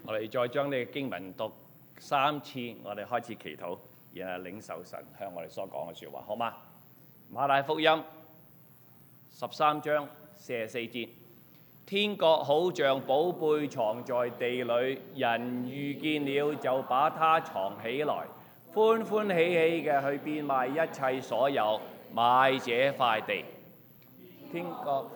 我哋再將呢個經文讀3次，我哋開始祈禱，然後領受神向我哋所講嘅説話，好嗎？馬太福音13章44節，天國好像寶貝藏在地裏，人遇見了就把它藏起來，歡歡喜喜嘅去變賣一切所有，買這塊地。天國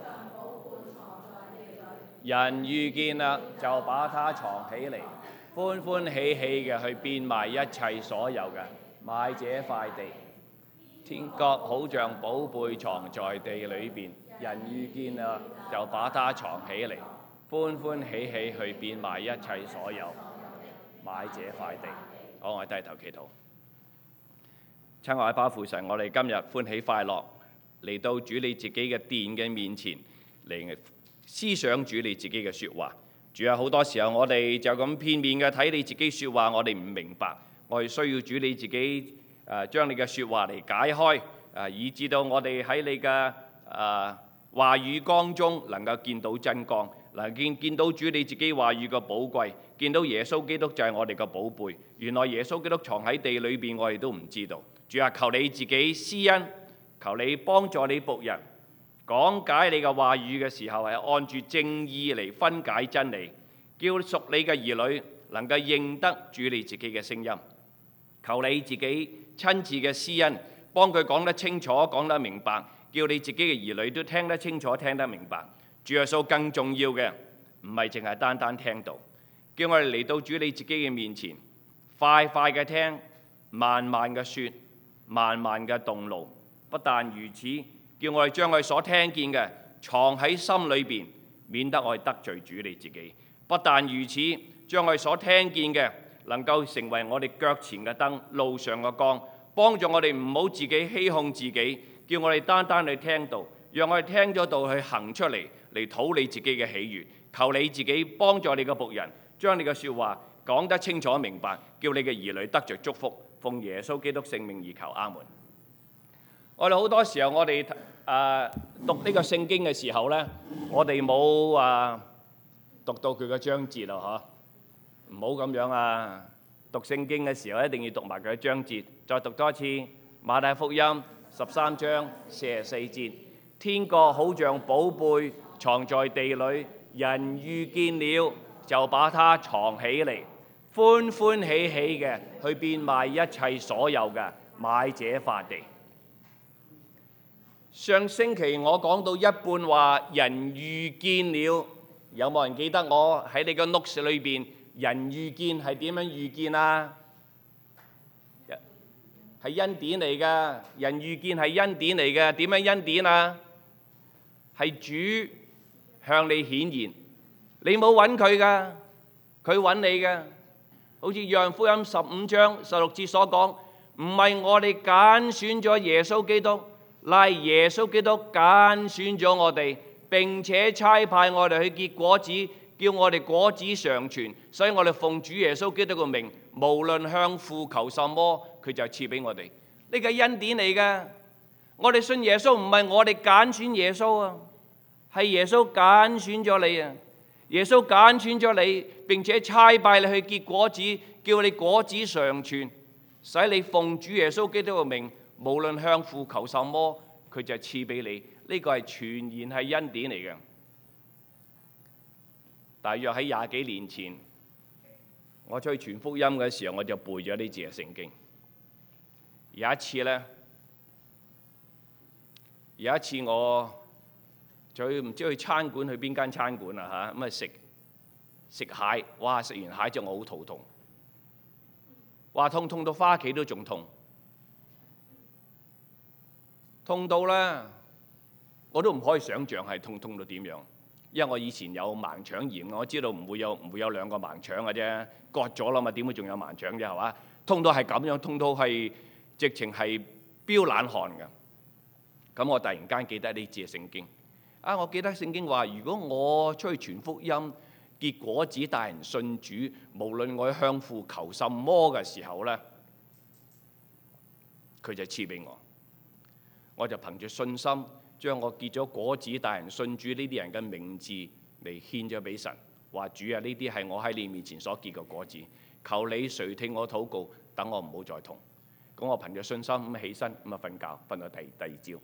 人遇見啦，就把它藏起嚟，歡歡喜喜嘅去變賣一切所有嘅，買這塊地。天國好像寶貝藏在地裏邊，人遇見啦，就把它藏起嚟，歡歡喜喜去變賣一切所有，買這塊地。好，我哋低頭祈禱。親愛嘅爸父神，我哋今日歡喜快樂嚟到主你自己嘅殿嘅面前嚟思想主你自己嘅説話。主啊，好多時候我哋就咁片面嘅睇你自己説話，我哋唔明白，我哋需要主你自己將你嘅説話嚟解開，以至到我哋喺你嘅話語光中能夠見到真光，見到主你自己話語嘅寶貴，見到耶穌基督就係我哋嘅寶貝。原來耶穌基督藏喺地裏邊，我哋都唔知道。主啊，求你自己施恩，求你幫助你僕人講解你嘅話語嘅時候，係按住正義嚟分解真理，叫屬你嘅兒女能夠認得主你自己嘅聲音。求你自己親自嘅施恩，幫佢講得清楚、講得明白，叫你自己嘅兒女都聽得清楚、聽得明白。主耶穌，更重要嘅唔係淨係單單聽到，叫我哋嚟到主你自己嘅面前，快快嘅聽，慢慢嘅説，慢慢嘅動怒。不但如此，叫我哋將我哋所聽見嘅藏喺心裏邊，免得我哋得罪主你自己。不但如此，將我哋所聽見嘅能夠成為我哋腳前嘅燈，路上嘅光，幫助我哋唔好自己欺哄自己，叫我哋單單去聽道，讓我哋聽咗道去行出嚟，嚟討你自己嘅喜悅。求你自己幫助你嘅僕人，將你嘅説話講得清楚明白，叫你嘅兒女得着祝福。奉耶穌基督聖名而求，阿門。我哋好多時候，我哋讀呢個聖經嘅時候呢，我哋冇讀到佢嘅章節咯，唔好咁樣啊！讀聖經嘅時候一定要讀埋佢嘅章節。再讀多一次馬太福音13章44節，天國好像寶貝藏在地裏，人遇見了就把它藏起嚟，歡歡喜喜嘅去變賣一切所有嘅，買這塊地。上星期我講到一半話人遇見了，有冇人記得我喺你個 notes 裏邊人遇見係點樣遇見啊？係恩典嚟㗎，人遇見係恩典嚟嘅。點樣恩典啊？係主向你顯現，你冇揾佢㗎，佢揾你㗎。好似約翰福音15章16節所講，唔係我哋揀選咗耶穌基督，乃耶穌基督揀選咗我哋，並且差派我哋去結果子，叫我哋果子常存。所以我哋奉主耶穌基督嘅名，無論向父求什麼，佢就賜俾我哋。呢個恩典嚟㗎。我哋信耶穌唔係我哋揀選耶穌啊，係耶穌揀選咗你啊。耶穌揀選咗你，並且差派你去結果子，叫你果子常存，使你奉主耶穌基督嘅名，無論向父求什麼，佢就賜俾你。呢個係全然係恩典嚟嘅。大約喺20幾年前，我出去傳福音嘅時候，我就背咗呢節嘅聖經。有一次我唔知去餐館，去邊間餐館啊嚇，咁啊食蟹，哇！食完蟹之後我好肚痛，話痛到返屋企都仲痛，痛到咧我都唔可以想像係痛到點樣，因為我以前有盲腸炎，我知道唔會有2個盲腸嘅啫，割咗啦嘛，點會仲有盲腸啫係嘛？痛到係咁樣，痛到係直情係飆冷汗嘅。咁我突然間記得呢節聖經。我記得聖經話，如果我出去傳福音，結果子帶人信主，無論我向父求什麼嘅時候呢，佢就賜俾我。我就憑住信心，將我結咗果子帶人信主呢啲人嘅名字嚟獻咗俾神。 話主啊，呢啲係我喺你面前所結嘅果子，求你垂聽我禱告，等我唔好再痛。咁我憑着信心咁起身咁啊瞓覺，瞓到第二朝。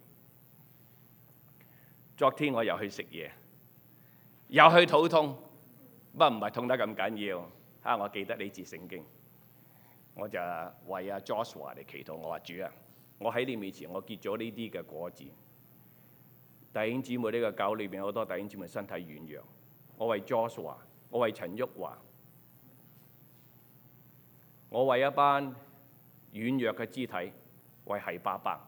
昨天我又去食嘢，又去肚痛，不過唔係痛得咁緊要。我記得呢節聖經，我就為阿 Joshua 嚟祈禱。我話主啊，我喺你面前我結咗呢啲嘅果子。弟兄姊妹，呢個教裏邊好多弟兄姊妹身體軟弱，我為 Joshua， 我為陳旭華，我為一班軟弱嘅肢體，為係伯伯，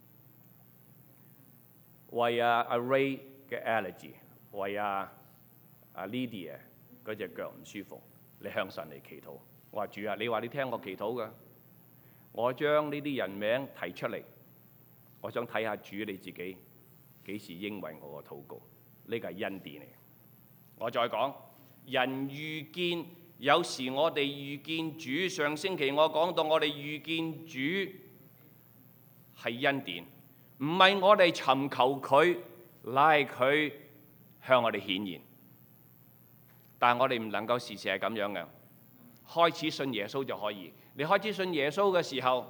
為阿 Ray 嘅 allergy， 為阿 Lydia 嗰隻腳唔舒服，你向神嚟祈禱。我話主啊，你話你聽我祈禱㗎，我將呢啲人名提出嚟，我想睇下主你自己幾時應允我個禱告。呢個係恩典嚟。我再講，人遇見，有時我哋遇見主。上星期我講到我哋遇見主係恩典，唔係我哋尋求佢，乃係佢向我哋顯現。但係我哋唔能夠時時係咁樣嘅。開始信耶穌就可以。你開始信耶穌嘅時候，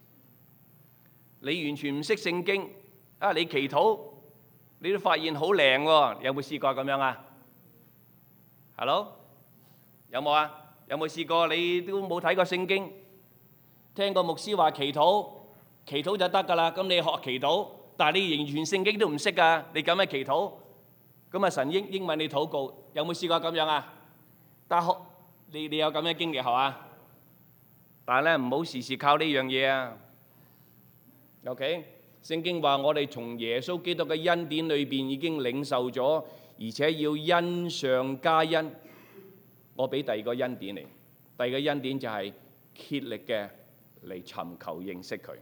你完全唔識聖經啊！你祈禱，你都發現好靈喎。有冇試過咁樣啊 ？Hello， 有冇啊？有冇試過？你都冇睇過聖經，聽過牧師話祈禱，祈禱就得㗎啦。咁你學祈禱，但係你完全聖經都唔識㗎，你咁樣祈禱，咁啊神應允你禱告，有冇試過咁樣啊？但係你有咁嘅經歷係嘛？但係咧唔好時時靠呢樣嘢啊。OK， 聖經話我哋從耶穌基督嘅恩典裏邊已經領受咗，而且要恩上加恩。我俾第二個恩典嚟，第二個恩典就係竭力嘅嚟尋求認識佢。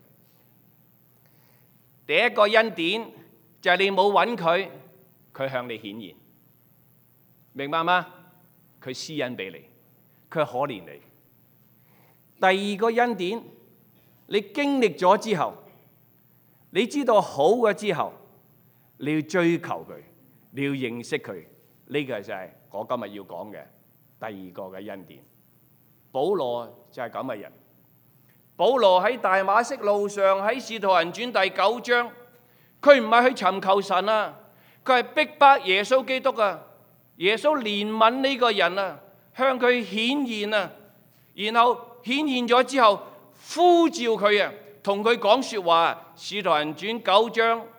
第一個恩典就係你冇揾佢，佢向你顯現，明白嗎？佢施恩俾你，佢可憐你。第二個恩典，你經歷咗之後，你知道好嘅之後，你要追求佢，你要認識佢。呢個就係我今日要講嘅第二個嘅恩典。保羅就係咁嘅人。保羅喺大馬色路上，喺使徒行傳第9章，佢唔係去尋求神啊，佢係逼迫耶穌基督啊。耶穌憐憫呢個人啊，向佢顯現啊，然後顯現咗之後呼召佢啊，同佢講說話。使徒行傳9章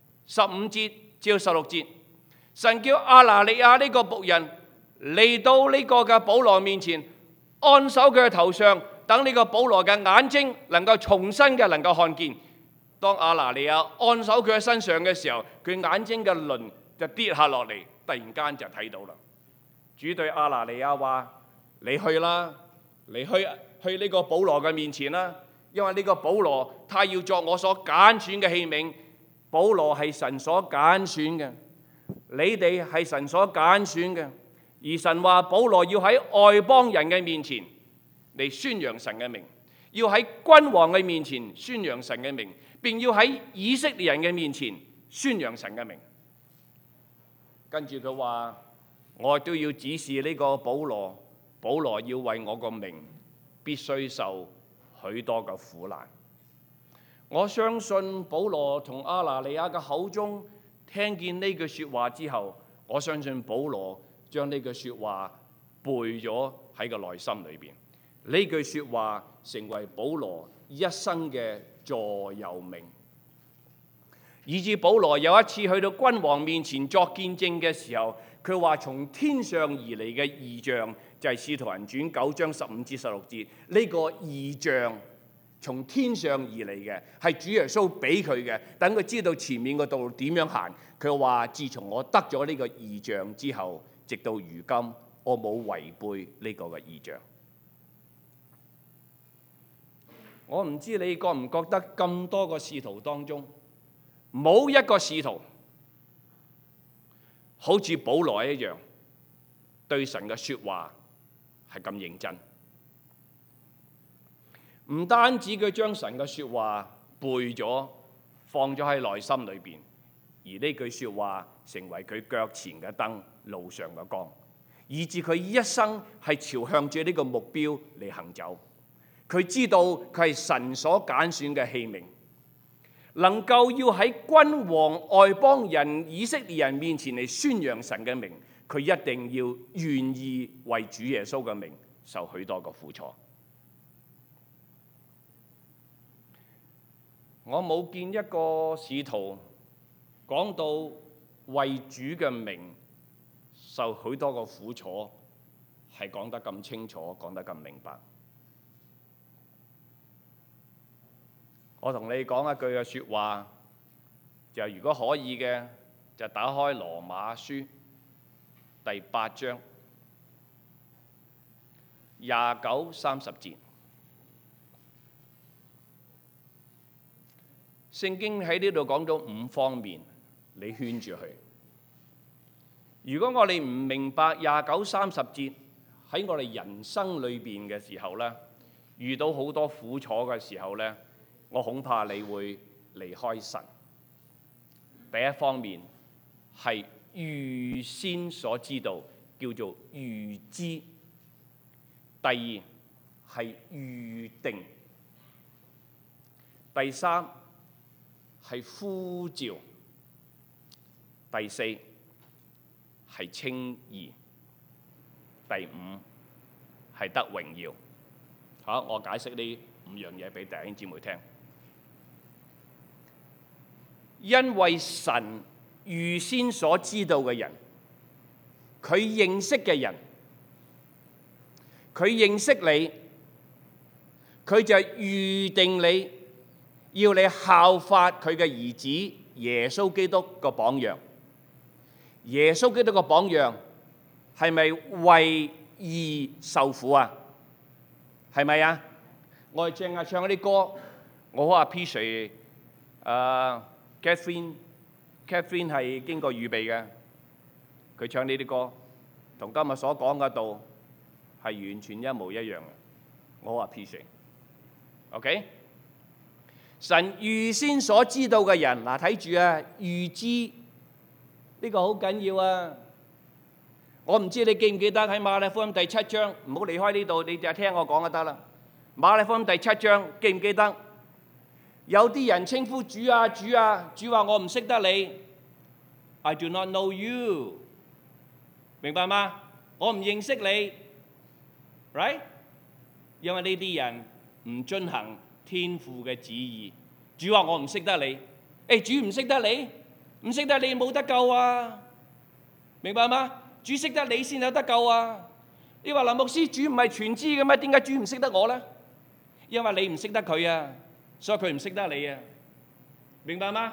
15節至16節，神叫亞拿尼亞呢個僕人嚟到呢個嘅保羅面前，按手佢嘅頭上，等呢個保羅嘅眼睛能夠重新嘅能夠看見。當亞拿尼亞按手佢嘅身上嘅時候，佢眼睛嘅鱗就跌下落嚟，突然間就睇到啦。主對亞拿尼亞話：你去啦，你去呢個保羅嘅面前啦，因為呢個保羅他要作我所揀選嘅器皿。保羅係神所揀選嘅，你哋係神所揀選嘅。而神話保羅要喺外邦人嘅面前嚟宣揚神嘅名，要喺君王嘅面前宣揚神嘅名，並要喺以色列人嘅面前宣揚神嘅名。跟住佢話：我都要指示呢個保羅，保羅要為我個名必須受許多嘅苦難。我相信保羅從亞拿尼亞嘅口中聽見呢句說話之後，我相信保羅將呢句說話背咗喺個內心裏邊。呢句說話成為保羅一生嘅座右銘，以至保羅有一次去到君王面前作見證嘅時候，佢話從天上而嚟嘅異象，就係使徒行傳9章15至16節。呢個異象從天上而嚟嘅，係主耶穌俾佢嘅，等佢知道前面個道路點樣行。佢話自從我得咗呢個異象之後，直到如今，我冇違背呢個嘅異象。我唔知你覺唔覺得咁多個使徒當中，冇一個使徒好似保羅一樣對神嘅說話係咁認真。唔單止佢將神嘅說話背咗，放咗喺內心裏邊，而呢句說話成為佢腳前嘅燈，路上嘅光。 以致佢一生係朝向住呢個目標嚟行走。佢知道佢係神所揀選嘅器皿，能夠要喺君王、外邦人、以色列人面前嚟宣揚神嘅名，佢一定要願意為主耶穌嘅名受許多嘅苦楚。我冇見一個使徒講到為主嘅名受許多個苦楚，係講得咁清楚，講得咁明白。我同你講一句嘅説話，就如果可以嘅，就打開羅馬書第8章29、30節。聖經喺呢度講咗5方面，你圈住佢。如果我哋唔明白29、30節喺我哋人生裏邊嘅時候呢，遇到好多苦楚嘅時候呢，我恐怕你會離開神。第一方面係預先所知道，叫做預知；第二係預定；第三係呼召；第四係稱義；第五係得榮耀。好，我解釋呢5樣嘢俾弟兄姊妹聽。因為神預先所知道嘅人，佢認識嘅人，佢認識你，佢就預定你，要你效法佢嘅兒子耶穌基督個榜樣。耶穌基督個榜樣係咪為義受苦啊？係咪啊？我哋正係唱嗰啲歌，我好 appreciate Catherine 係經過預備嘅，佢唱呢啲歌，同今日所講嘅道係完全一模一樣嘅，我好 appreciate。OK， 神預先所知道嘅人，嗱睇住啊，預知呢個好緊要啊！我唔知你記唔記得喺馬太福音第7章，唔好離開呢度，你就聽我講就得啦。馬太福音第7章記唔記得？有啲人稱呼主啊主啊，主話我唔識得你 ，I do not know you， 明白嗎？我唔認識你 ，right？ 因為呢啲人唔遵行天父嘅旨意。主話我唔識得你，主唔識得你，唔識得你冇得救啊，明白嗎？主識得你先有得救啊！你話林牧師，主唔係全知嘅咩？點解主唔識得我呢？因為你唔識得佢啊！所以佢唔識得你啊，明白嗎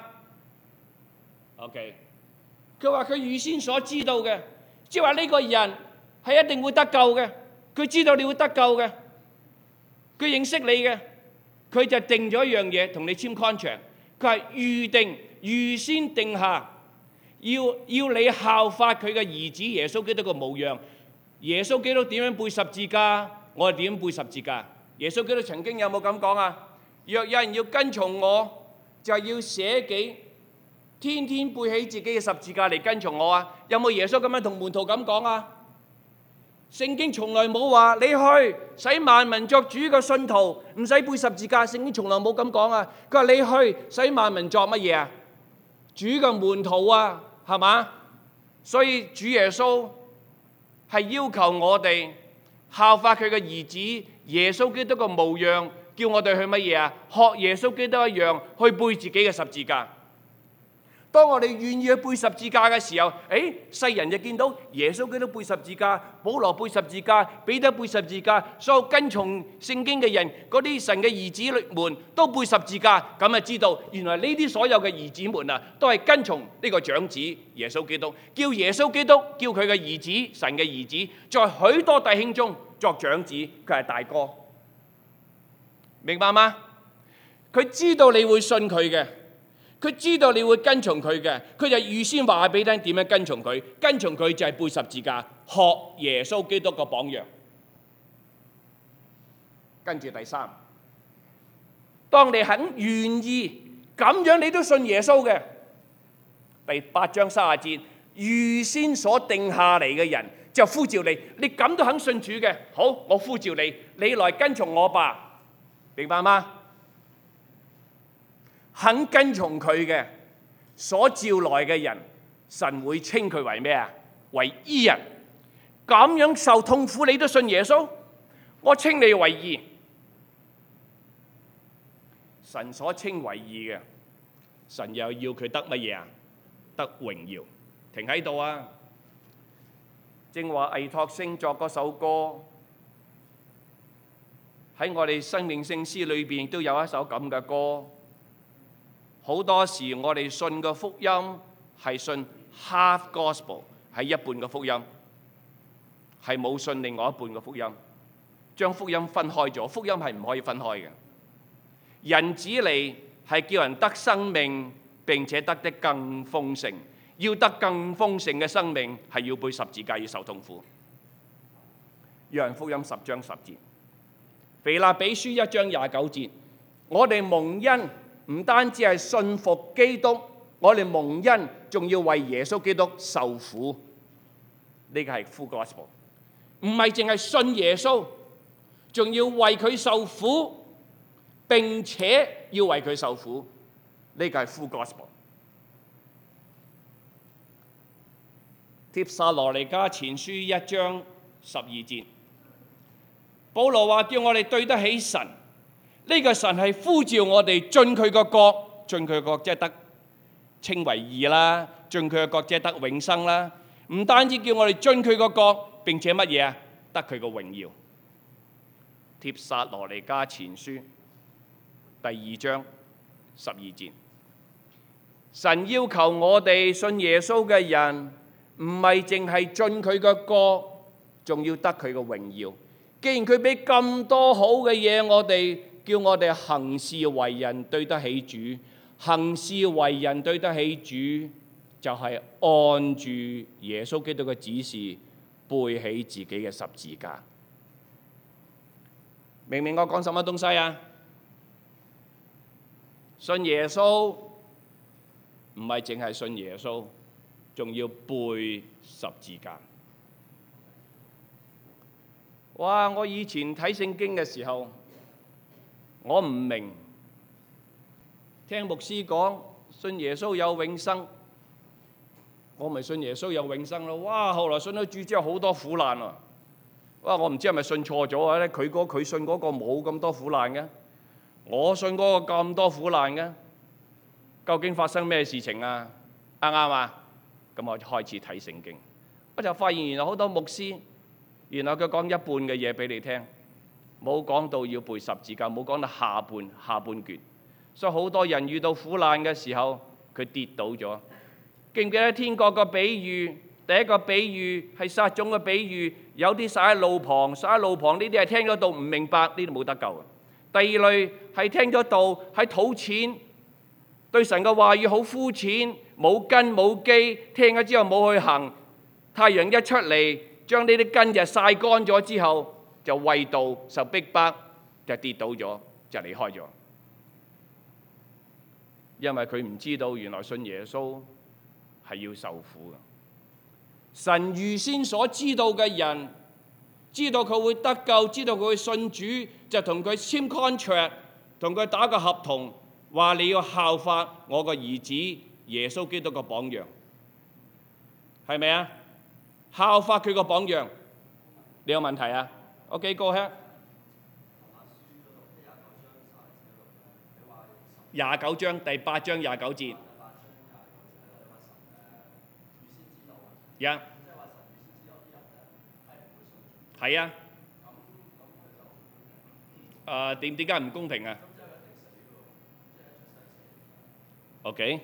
？OK， 佢話佢預先所知道嘅，即係話呢個人係一定會得救嘅，佢知道你會得救嘅，佢認識你嘅，佢就定咗一樣嘢同你簽 contract， 佢係預定預先定下，要你效法佢嘅兒子耶穌基督嘅模樣。耶穌基督點樣背十字架，我哋點樣背十字架？耶穌基督曾經有冇咁講啊？若有人要跟從我，就要捨己，天天背起自己嘅十字架嚟跟從我啊！有冇耶穌咁樣同門徒咁講啊？聖經從來冇話你去使萬民作主嘅信徒，唔使背十字架。聖經從來冇咁講啊！佢話你去使萬民作乜嘢啊？主嘅門徒啊，係嘛？所以主耶穌係要求我哋效法佢嘅兒子耶穌基督嘅模樣。叫我哋去乜嘢啊？學耶穌基督一樣去背自己嘅十字架。當我哋願意去背十字架嘅時候，世人就見到耶穌基督背十字架，保羅背十字架，彼得背十字架，所有跟從聖經嘅人，嗰啲神嘅兒子們都背十字架，咁就知道原來呢啲所有嘅兒子們啊，都係跟從呢個長子耶穌基督。叫耶穌基督，叫佢嘅兒子，神嘅兒子，在許多弟兄中作長子，佢係大哥。明白嗎？佢知道你會信佢嘅，佢知道你會跟從佢嘅，佢就預先話俾你聽點樣跟從佢。跟從佢就係背十字架，學耶穌基督個榜樣。跟住第三，當你肯願意咁樣，你都信耶穌嘅。第8章30節，預先所定下嚟嘅人， 就呼召你，你咁都肯信主嘅，好，我呼召你，你來跟從我吧，明白嗎？肯跟從佢嘅所召來嘅人，神會稱佢為咩啊？為義人。咁樣受痛苦你都信耶穌，我稱你為義。神所稱為義嘅，神又要佢得乜嘢啊？得榮耀。停喺度啊！正話魏托星作嗰首歌，喺我哋生命聖詩裏邊都有一首咁嘅歌。好多時我哋信嘅福音係信 half gospel， 係一半嘅福音，係冇信另外一半嘅福音，將福音分開咗。福音係唔可以分開嘅。人子嚟係叫人得生命，並且得的更豐盛。要得更豐盛嘅生命，係要背十字架，要受痛苦。約翰福音10章10節，腓立比書1章29節，我哋蒙恩唔單止係信服基督，我哋蒙恩仲要為耶穌基督受苦。呢個係 full gospel， 唔係淨係信耶穌，仲要為佢受苦，並且要為佢受苦。呢個係 full gospel。帖撒羅尼迦前書1章12節，保羅話叫我哋對得起神。呢個神係呼召我哋進佢個國，進佢個國即係得稱為義啦，進佢個國即係得永生啦。唔單止叫我哋進佢個國，並且乜嘢啊？得佢個榮耀。帖撒羅尼迦前書第2章12節，神要求我哋信耶穌嘅人，唔係淨係進佢個國，仲要得佢個榮耀。既然佢俾咁多好嘅嘢，我哋叫我哋行事為人對得起主，行事為人對得起主，就係按住耶穌基督嘅指示，背起自己嘅十字架。明唔明我講什麼東西啊？信耶穌唔係淨係信耶穌，仲要背十字架。哇！我以前睇聖經嘅時候，我唔明，聽牧師講信耶穌有永生，我咪信耶穌有永生咯。哇！後來信咗主之後好多苦難啊！哇！我唔知係咪信錯咗啊？佢信嗰個冇咁多苦難嘅，我信嗰個咁多苦難嘅，究竟發生咩事情啊？啱唔啱啊？咁我就開始睇聖經，我就發現原來好多牧師，原來佢講一半嘅嘢俾你聽，冇講到要背十字架，冇講到下半段。所以好多人遇到苦難嘅時候，佢跌倒咗。記唔記得天國個比喻？第一個比喻係撒種嘅比喻，有啲撒喺路旁，撒喺路旁呢啲係聽咗道唔明白，呢啲冇得救。第二類係聽咗道喺土淺，對神嘅話語好膚淺，冇根冇基，聽咗之後冇去行，太陽一出嚟，將呢啲根就曬乾咗之後，就為道受逼迫，就跌倒咗，就離開咗。因為佢唔知道原來信耶穌係要受苦嘅。神預先所知道嘅人，知道佢會得救，知道佢會信主，就同佢簽 contract， 同佢打個合同，話你要效法我個兒子耶穌基督個榜樣，係咪啊？效法佢個榜樣，你有問題啊 ？OK， go ahead。29章第8章29節。呀，係啊。點解唔公平啊？OK。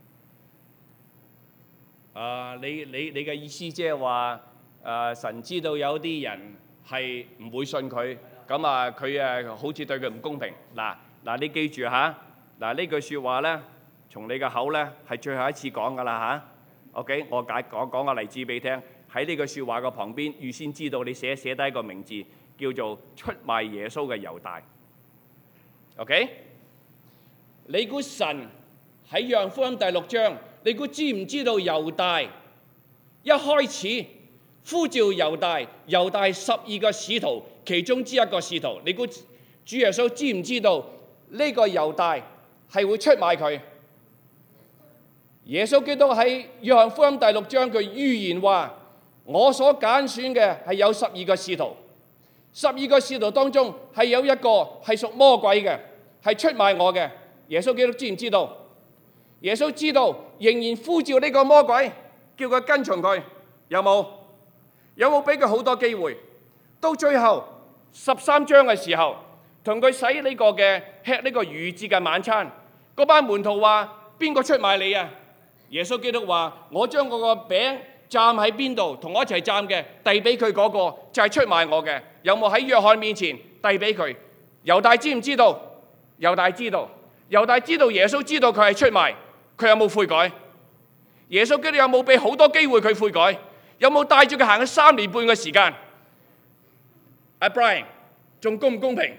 你嘅意思即係話，神知道有啲人係唔會信佢，咁佢好似對佢唔公平。嗱，你記住嚇，呢句説話咧，從你嘅口咧係最後一次講噶啦嚇。OK， 我講個例子俾你聽。喺呢句説話嘅旁邊，預先知道你寫低一個名字，叫做出賣耶穌嘅猶大。OK， 你估神喺約翰福音第6章，你估知唔知道猶大一開始呼召猶大12個使徒其中之一個使徒。你估主耶穌知唔知道呢個猶大係會出賣佢？耶穌基督喺約翰福音第6章佢預言話：我所揀選嘅係有12個使徒，12個使徒當中係有一個係屬魔鬼嘅，係出賣我嘅。耶穌基督知唔知道？耶穌知道，仍然呼召呢個魔鬼，叫佢跟從佢。有冇？有冇俾佢好多機會？到最後13章嘅時候，同佢洗呢個嘅吃呢個逾節嘅晚餐，嗰班門徒話：邊個出賣你啊？耶穌基督話：我將我個餅站喺邊度，同我一齊站嘅，遞俾佢嗰個就係出賣我嘅。有冇喺約翰面前遞俾佢？猶大知唔知道？猶大知道。猶大知道耶穌知道佢係出賣，佢有冇悔改？耶穌基督有冇俾好多機會佢悔改？有冇帶住佢行咗3年半嘅時間？阿 Brian 仲公唔公平？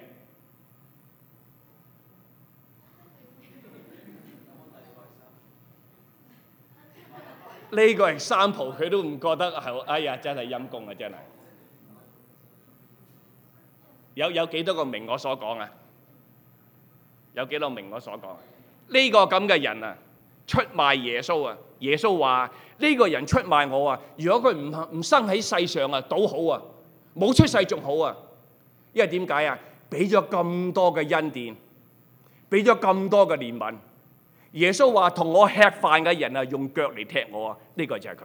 呢個係三浦，佢都唔覺得係，哎呀，真係陰公啊！真係有幾多個明我所講啊？有幾多明我所講？呢個咁嘅人啊，出賣耶穌啊！耶穌話：呢個人出賣我啊！如果佢唔生喺世上啊，倒好啊！冇出世仲好啊！因為點解啊？俾咗咁多嘅恩典，俾咗咁多嘅憐憫。耶穌話：同我吃飯嘅人啊，用腳嚟踢我啊！呢個就係佢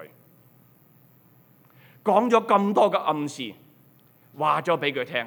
講咗咁多嘅暗示，話咗俾佢聽，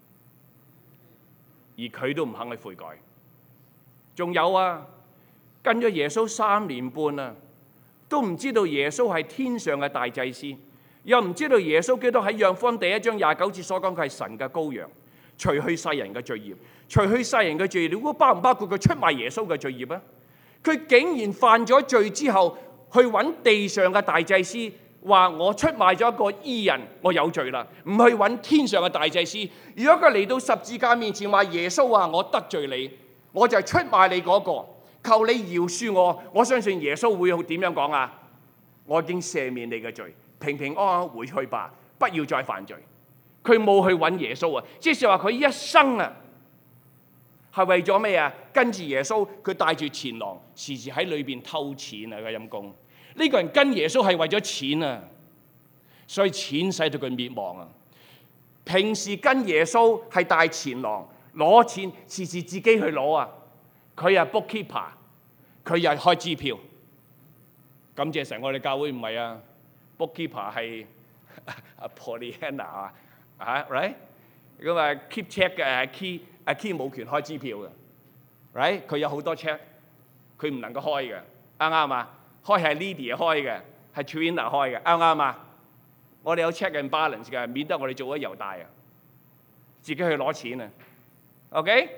而佢都唔肯去悔改。仲有啊，跟咗耶穌3年半啊，都唔知道耶穌係天上嘅大祭司，又唔知道耶穌基督喺約翰福音第1章29節所講佢係神嘅羔羊，除去世人嘅罪孽，除去世人嘅罪孽，你估包唔包括佢出賣耶穌嘅罪孽啊？佢竟然犯咗罪之後，去揾地上嘅大祭司，話我出賣咗一個義人，我有罪啦，唔去揾天上嘅大祭司。如果佢嚟到十字架面前話：耶穌啊，我得罪你，我就係出賣你嗰個，求你饒恕我。我相信耶穌會點樣講啊？我已經赦免你嘅罪，平平安安回去吧，不要再犯罪。佢冇去揾耶穌啊，即係話佢一生啊，係為咗咩啊？跟住耶穌，佢帶住錢囊，時時喺裏邊偷錢啊！個陰公，呢個人跟耶穌係為咗錢啊，所以錢使到佢滅亡啊！平時跟耶穌係帶錢囊，攞錢時時自己去攞啊！佢係 bookkeeper， 佢又開支票。感謝神，我哋教會唔係啊 ，bookkeeper 係阿 Pollyanna 啊，right？ 咁啊 keep check 嘅key 冇權開支票嘅 ，right？ 佢有好多 check， 佢唔能夠開嘅，啱唔啱啊？開係 Lydia 開嘅，係 Trina 開嘅，啱唔啱啊？我哋有 check and balance 嘅，免得我哋做咗猶大啊，自己去攞錢啊 ，OK？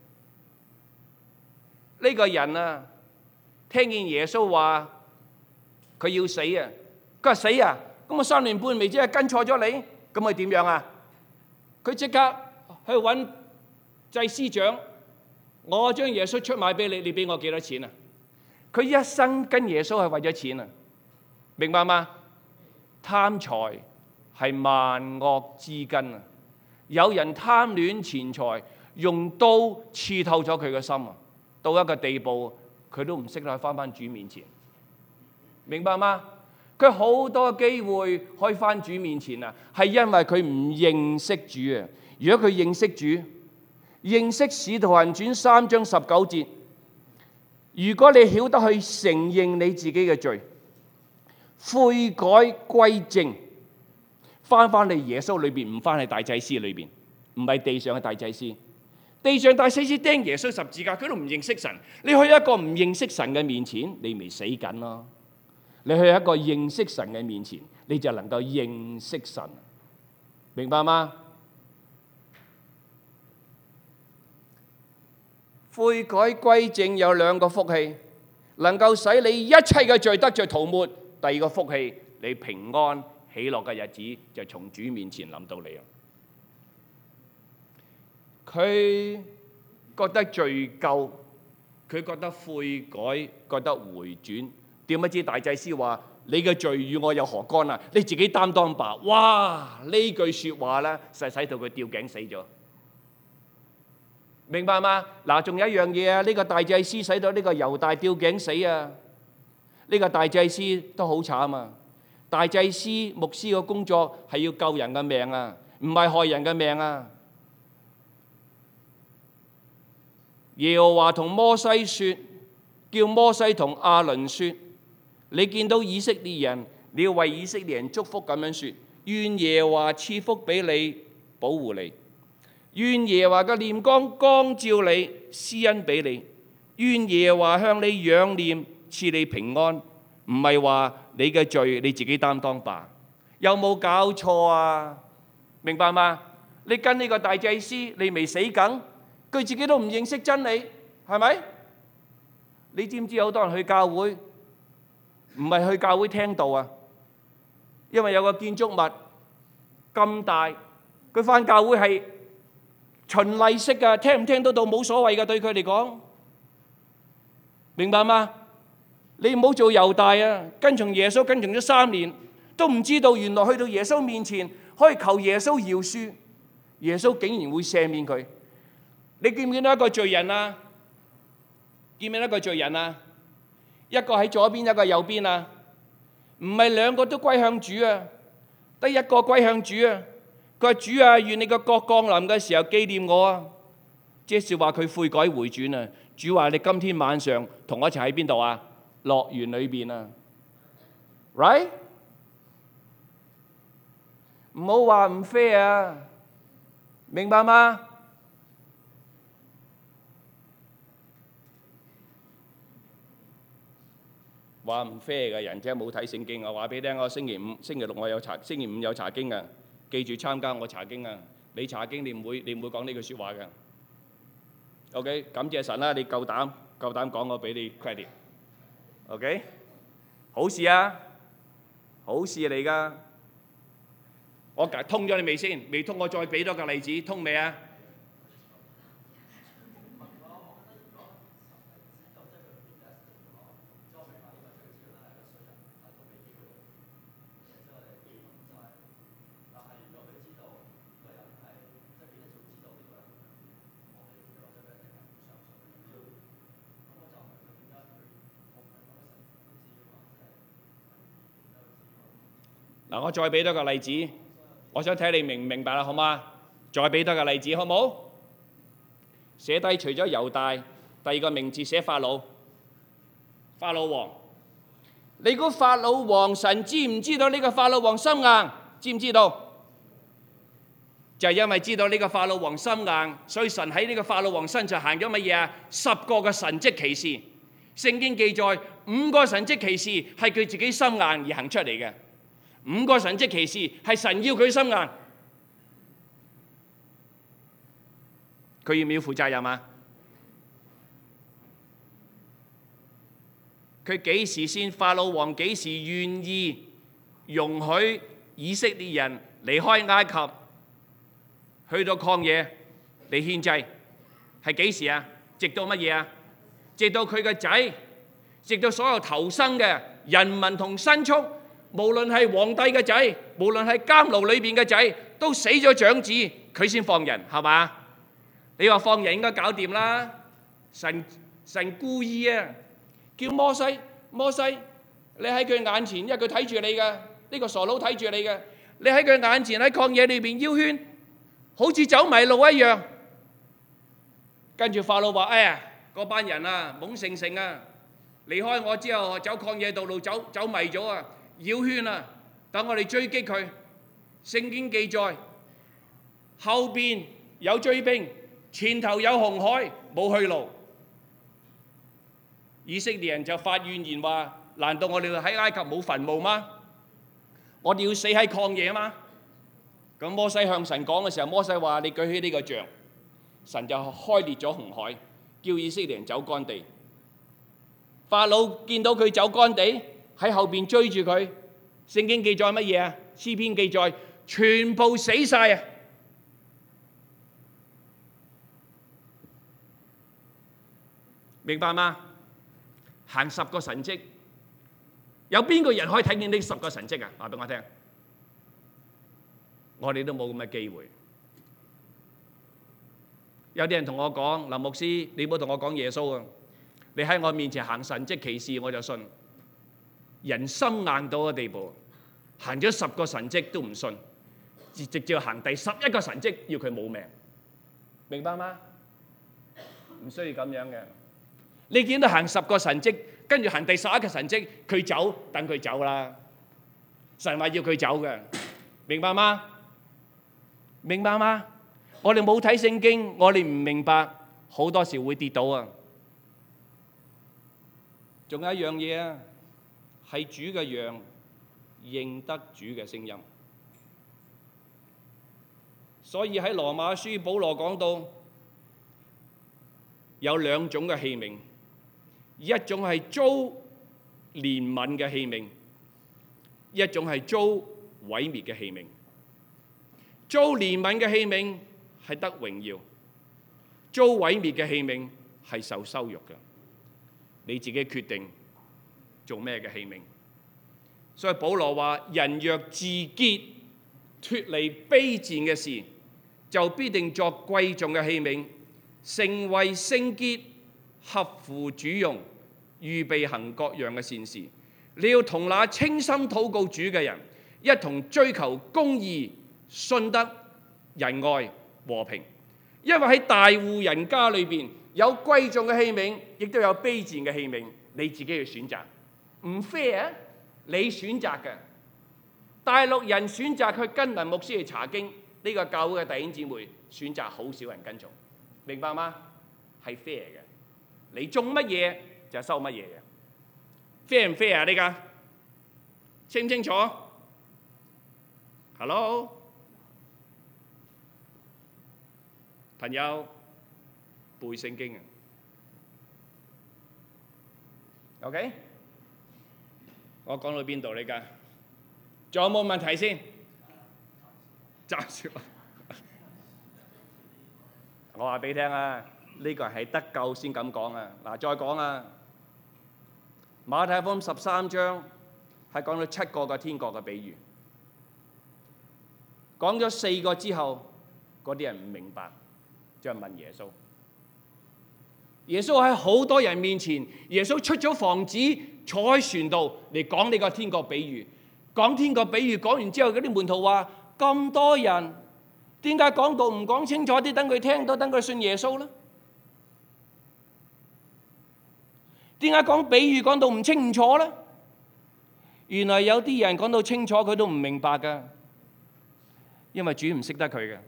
呢個人啊，聽見耶穌話佢要死啊，佢話死啊，咁我3年半未知係跟錯咗你，咁佢點樣啊？佢即刻去揾祭司長，我將耶穌出賣俾你，你俾我幾多錢啊？佢一生跟耶穌係為咗錢啊，明白嗎？貪財係萬惡之根啊！有人貪戀錢財，用刀刺透咗佢嘅心啊！到一個地步，佢都唔識得翻主面前，明白嗎？佢好多機會可以翻主面前啊，係因為佢唔認識主啊！如果佢認識主，認識使徒行傳3章19節，如果你曉得去承認你自己嘅罪，悔改歸正，翻嚟耶穌裏邊，唔翻去大祭司裏邊，唔係地上嘅大祭司。地上大祭司釘耶穌十字架，佢都唔認識神。你去一個唔認識神嘅面前，你咪死緊咯。你去一個認識神嘅面前，你就能夠認識神，明白嗎？悔改歸正有2個福氣，能夠使你一切嘅罪得罪塗抹。第2個福氣，你平安喜樂嘅日子就從主面前臨到你啊！佢覺得罪疚，佢覺得悔改，覺得回轉。點不知大祭司話你嘅罪與我有何干啊？你自己擔當吧。哇！呢句説話咧，使到佢吊頸死咗。明白嗎？嗱，仲有一樣嘢啊！呢個大祭司使到呢個猶大吊頸死啊！呢個大祭司都好慘啊！大祭司牧師嘅工作係要救人嘅命啊，唔係害人嘅命啊！耶和華同摩西説，叫摩西同亞倫説：你見到以色列人，你要為以色列人祝福，咁樣説：願耶和華賜福俾你，保護你；願耶和華嘅臉光照你，施恩俾你；願耶和華向你仰臉，賜你平安。唔係話你嘅罪你自己擔當吧？有冇搞錯啊？明白嗎？你跟呢個大祭司，你未死梗，佢自己都唔認識真理，係咪？你知唔知有好多人去教會，唔係去教會聽道啊？因為有個建築物咁大，佢返教會係循例式㗎，聽唔聽得到冇所謂㗎，對佢嚟講，明白嗎？你唔好做猶大啊！跟從耶穌跟從咗3年，都唔知道原來去到耶穌面前可以求耶穌饒恕，耶穌竟然會赦免佢。你見唔見到一個罪人啊？見唔見到一個罪人啊？一個喺左邊，一個右邊啊？唔係兩個都歸向主啊，得一個歸向主啊。佢話：主啊，願你個國降臨嘅時候紀念我啊！即是話佢悔改回轉啊。主話：你今天晚上同我一齊喺邊度啊？樂園裏邊啊 ，right？ 唔好話唔 fair 啊，明白嗎？話唔 fair 嘅人即係冇睇聖經啊！話俾你聽，我星期五、星期六我有查，星期五有查經啊！記住參加我查經啊！你查經你唔會講呢句説話嘅。OK， 感謝神啦！你夠膽講，我俾你 credit。OK， 好事啊，好事嚟㗎。我通咗你未先？未通，我再俾多個例子，通未啊？嗱，我再俾多個例子，我想睇你明唔明白啦，好嗎？再俾多個例子，好冇？寫低除咗猶大，第二個名字寫法老王。你估法老王神知唔知道呢個法老王心硬？知唔知道？就係因為知道呢個法老王心硬，所以神喺呢個法老王身上行咗乜嘢啊？10個嘅神蹟奇事。聖經記載5個神蹟奇事係佢自己心硬而行出嚟嘅。5個神蹟奇事係神要佢心硬，佢要唔要負責任啊？佢幾時先？法老王幾時願意容許以色列人離開埃及，去到曠野嚟獻祭？係幾時啊？直到乜嘢啊？直到佢個仔，直到所有投生嘅人民同牲畜。無論係皇帝嘅仔，無論係監牢裏邊嘅仔，都死咗長子，佢先放人，係嘛？你話放人應該搞掂啦。神故意啊，叫摩西，你喺佢眼前，因為佢睇住你嘅，呢個傻佬睇住你嘅，你喺佢眼前喺曠野裏邊腰圈，好似走迷路一樣。跟住法老話：哎呀，嗰班人啊，懵盛盛啊，離開我之後走曠野道路走迷咗啊！繞圈啊！等我哋追擊佢。聖經記載，後邊有追兵，前頭有紅海，冇去路。以色列人就發怨言話：難道我哋喺埃及冇墳墓嗎？我哋要死喺曠野嗎？咁摩西向神講嘅時候，摩西話：你舉起呢個杖，神就開裂咗紅海，叫以色列人走乾地。法老見到佢走乾地，喺後邊追住佢。聖經記載乜嘢啊？詩篇記載全部死晒啊！明白嗎？行10個神蹟， 有邊個人可以睇見呢10個神蹟啊？話俾我聽。我哋都冇咁嘅機會。有啲人同我講：林牧師，你唔好同我講耶穌啊！你喺我面前行神蹟奇事，我就信。人心硬到嘅地步，行咗10個神蹟都唔信，直至行第11個神蹟，要佢冇命。明白嗎？唔需要咁樣嘅。你見到行10個神蹟，跟住行第11個神蹟，佢走，等佢走啦。神話要佢走嘅，明白嗎？明白嗎？我哋冇睇聖經，我哋唔明白，好多時會跌倒啊！仲有一樣嘢啊，係主嘅羊認得主嘅聲音。所以喺羅馬書，保羅講到有2種嘅器皿，一種係遭憐憫嘅器皿，一種係遭毀滅嘅器皿。遭憐憫嘅器皿係得榮耀，遭毀滅嘅器皿係受羞辱嘅。你自己決定做咩嘅器皿。所以保羅話：人若自潔，脫離卑賤嘅事，就必定作貴重嘅器皿，成為聖潔，合乎主用，預備行各樣嘅善事。你要同那清心禱告主嘅人，一同追求公義、信德、仁愛、和平。因為喺大戶人家裏邊有貴重嘅器皿，亦都有卑賤嘅器皿，你自己去選擇。唔 fair， 你選擇嘅。大陸人選擇去跟林牧師去查經，呢個教會嘅弟兄姊妹選擇好少人跟從，明白嗎？係 fair 嘅，你種乜嘢就收乜嘢嘅。fair 唔 fair 啊？呢個清唔清楚 ？Hello， 朋友背聖經啊 ，OK？ 我講到邊度呢？家仲有冇問題先？暫時我話俾你聽啊，呢個係得救先咁講啊。嗱，再講啊，馬太福音13章係講到7個嘅天國嘅比喻，講咗4個之後，嗰啲人唔明白，就問耶穌。耶穌喺好多人面前，耶穌出咗房子，坐喺船度嚟講呢個天國比喻。講天國比喻講完之後，嗰啲門徒話：咁多人，點解講道唔講清楚啲，等佢聽到，等佢信耶穌呢？點解講比喻講到唔清唔楚呢？原來有啲人講到清楚，佢都唔明白㗎，因為主唔識得佢嘅。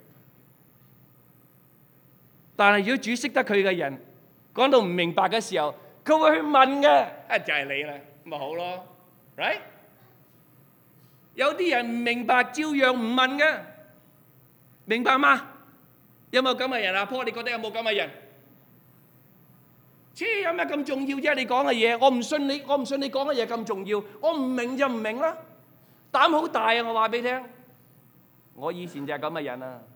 但係如果主識得佢嘅人，講到唔明白嘅時候，佢會去問嘅，就係你啦，咪好咯 ，right？ 有啲人唔明白，照樣唔問嘅，明白嗎？有冇咁嘅人啊？坡，你覺得有冇咁嘅人？有咩咁重要啫？你講嘅嘢，我唔信你講嘅嘢咁重要，我唔明就唔明啦。膽好大啊！我話俾你聽，我以前就係咁嘅人啊。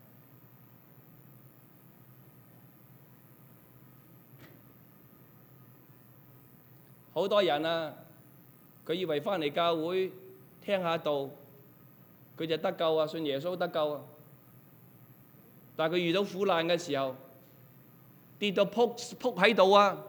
好多人啊，佢以為翻嚟教會聽下道，佢就得救啊，信耶穌得救啊。但係佢遇到苦難嘅時候，跌到仆喺度啊！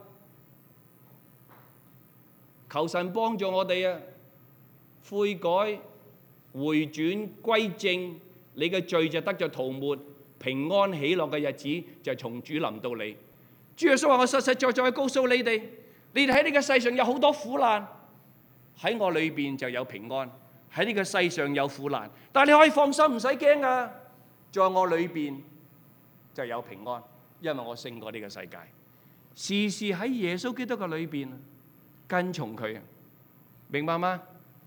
求神幫助我哋啊，悔改、回轉、歸正，你嘅罪就得咗塗抹，平安喜樂嘅日子就從主臨到你。主耶穌話：我實實在在告訴你哋，你哋喺呢個世上有好多苦難，喺我裏邊就有平安。喺呢個世上有苦難，但係你可以放心，唔使驚啊！在我裏邊就有平安，因為我勝過呢個世界。時時喺耶穌基督嘅裏邊跟從佢，明白嗎？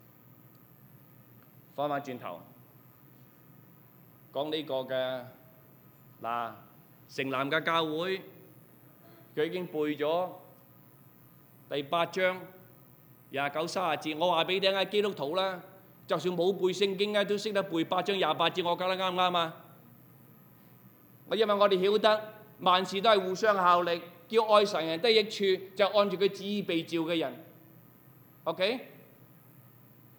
翻返轉頭講呢個嘅嗱，城南嘅教會，佢已經背咗第8章29、30節。我話俾你聽啊，基督徒啦，就算冇背聖經咧，都識得背8章28節。我講得啱唔啱啊？因為我哋曉得萬事都係互相效力，叫愛神人得益處，就按住佢旨意被召嘅人。OK，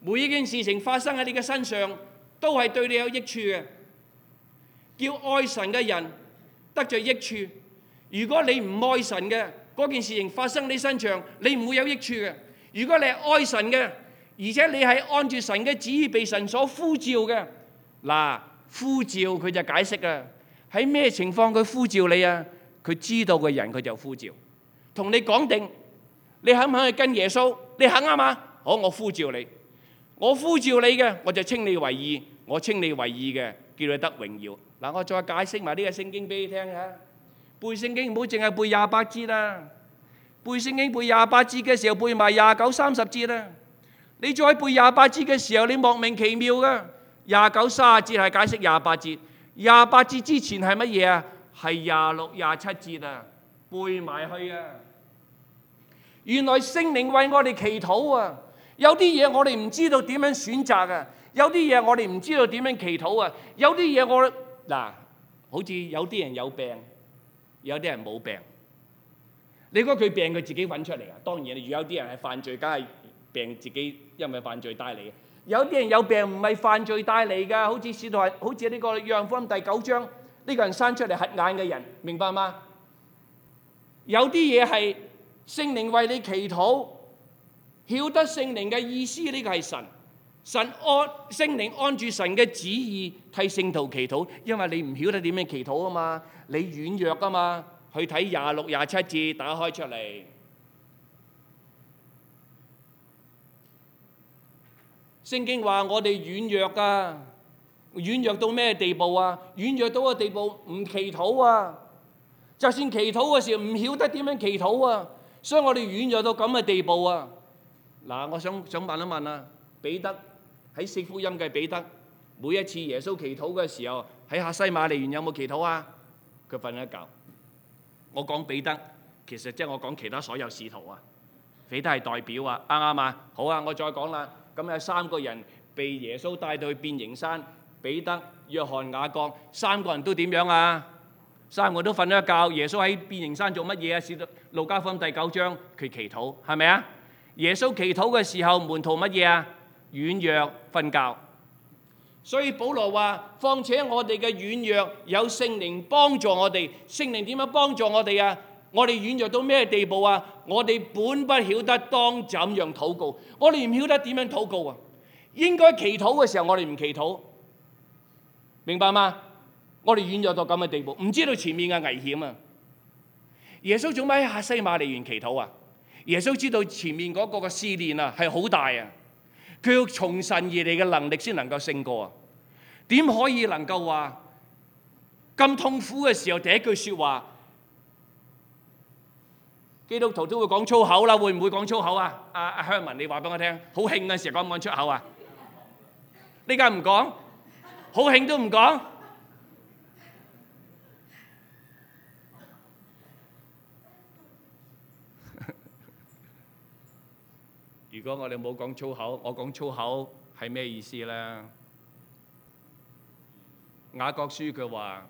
每一件事情發生喺你嘅身上，都係對你有益處嘅。叫愛神嘅人得着益處。如果你唔愛神嘅，嗰件事情發生喺你身上，你唔會有益處嘅。如果你係愛神嘅，而且你係按住神嘅旨意被神所呼召嘅，嗱，呼召佢就解釋啊，喺咩情況佢呼召你啊？佢知道嘅人佢就呼召，同你講定，你肯唔肯去跟耶穌？你肯啊嘛？好，我呼召你，我呼召你嘅，我就稱你為義，我稱你為義嘅，叫你得榮耀。嗱，我再解釋埋呢個聖經俾你聽嚇。背聖經唔好淨係背28節啦，背聖經背28節嘅時候背埋29、30節啦。你再背28節嘅時候，你莫名其妙噶。29、30節係解釋28節，28節之前係乜嘢啊？係26、27節啊，背埋去啊。原來聖靈為我哋祈禱啊，有啲嘢我哋唔知道點樣選擇啊，有啲嘢我哋唔知道點樣祈禱啊，有啲嘢好似有啲人有病，有啲人冇病。你覺得佢病佢自己揾出嚟啊？當然，如果有啲人係犯罪，梗係病自己因為犯罪帶嚟嘅。有啲人有病唔係犯罪帶嚟㗎，好似呢個約翰福音第9章，呢個人生出嚟瞎眼嘅人，明白嗎？有啲嘢係聖靈為你祈禱，曉得聖靈嘅意思，呢個係聖靈按住神嘅旨意替聖徒祈禱，因為你唔曉得點樣祈禱啊嘛，你軟弱啊嘛，去睇26、27節打開出嚟。聖經話我哋軟弱啊，軟弱到咩地步啊？軟弱到個地步唔祈禱啊！就算祈禱嘅時候唔曉得點樣祈禱啊！所以我哋軟弱到咁嘅地步啊！嗱，我想問一問啊，彼得喺四福音嘅彼得，每一次耶穌祈禱嘅時候，喺客西馬尼園有冇祈禱啊？佢瞓一覺。我講彼得，其實即係我講其他所有使徒啊。彼得係代表啊，啱唔啱啊？好啊，我再講啦。咁有3個人被耶穌帶到去變形山，彼得、約翰、雅各，3個人都點樣啊？3個都瞓咗一覺。耶穌喺變形山做乜嘢啊？使徒路加福音第9章，佢祈禱，係咪啊？耶穌祈禱嘅時候，門徒乜嘢啊？軟弱瞓覺。所以保羅話：況且我哋嘅軟弱有聖靈幫助我哋。聖靈點樣幫助我哋啊？我哋軟弱到咩地步啊？我哋本不曉得當怎樣禱告，我哋唔曉得點樣禱告啊！應該祈禱嘅時候，我哋唔祈禱，明白嗎？我哋軟弱到咁嘅地步，唔知道前面嘅危險啊！耶穌做咩喺客西馬尼園祈禱啊？耶穌知道前面嗰個嘅試煉啊係好大啊，佢要從神而嚟嘅能力先能夠勝過啊！點可以能夠話咁痛苦嘅時候第一句説話？基督徒都會講粗口啦，會唔會講粗口啊？阿香文，你話俾我聽，好興嘅時候講唔講出口啊？呢家唔講，好興都唔講。如果我哋冇講粗口，我講粗口係咩意思咧？雅各書佢話：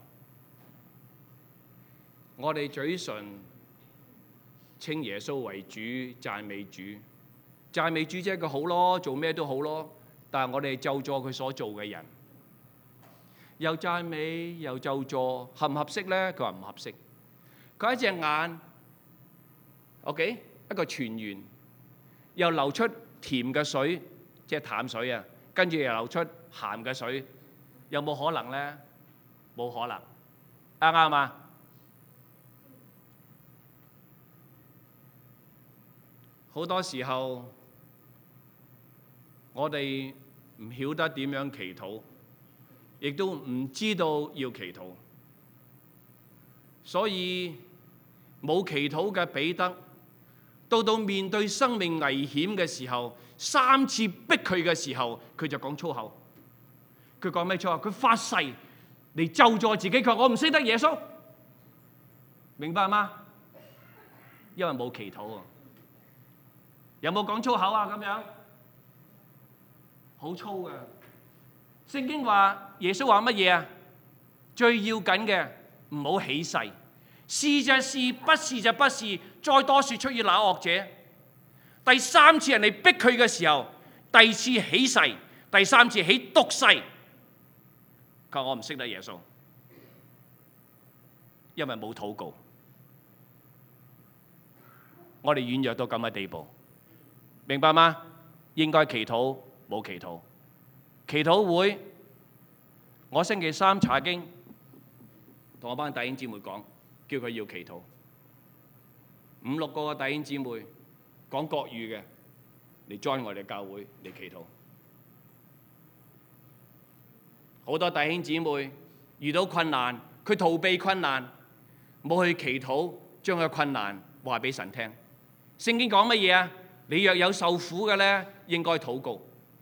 我哋嘴唇稱耶穌為主，讚美主，讚美主即係佢好咯，做咩都好咯。但係我哋咒詛佢所做嘅人，又讚美又咒詛，合唔合適咧？佢話唔合適。佢一隻眼 ，OK， 一個泉源，又流出甜嘅水，即係淡水啊，跟住又流出鹹嘅水，有冇可能咧？冇可能，啱唔啱啊？好多時候，我哋唔曉得點樣祈禱，亦都唔知道要祈禱，所以冇祈禱嘅彼得，到面對生命危險嘅時候，3次逼佢嘅時候，佢就講粗口。佢講咩粗口？佢發誓嚟咒詛自己，佢話我唔識得耶穌，明白嗎？因為冇祈禱啊。有冇講粗口啊？咁樣好粗㗎。聖經話耶穌話乜嘢啊？最要緊嘅唔好起誓，是就係，不是就不是，再多說出於那惡者。第3次人嚟逼佢嘅時候， 第二次起誓，第三次起毒誓。佢話我唔識得耶穌，因為冇禱告。我哋軟弱到咁嘅地步，明白嗎？應該祈禱，冇祈禱。祈禱會，我星期三查經，同我班弟兄姊妹講，叫佢要祈禱。5、6個弟兄姊妹講國語嘅嚟 join 我哋教會嚟祈禱。好多弟兄姊妹遇到困難，佢逃避困難，冇去祈禱，將佢困難話俾神聽。聖經講乜嘢啊？你若有受苦嘅咧，應該禱告；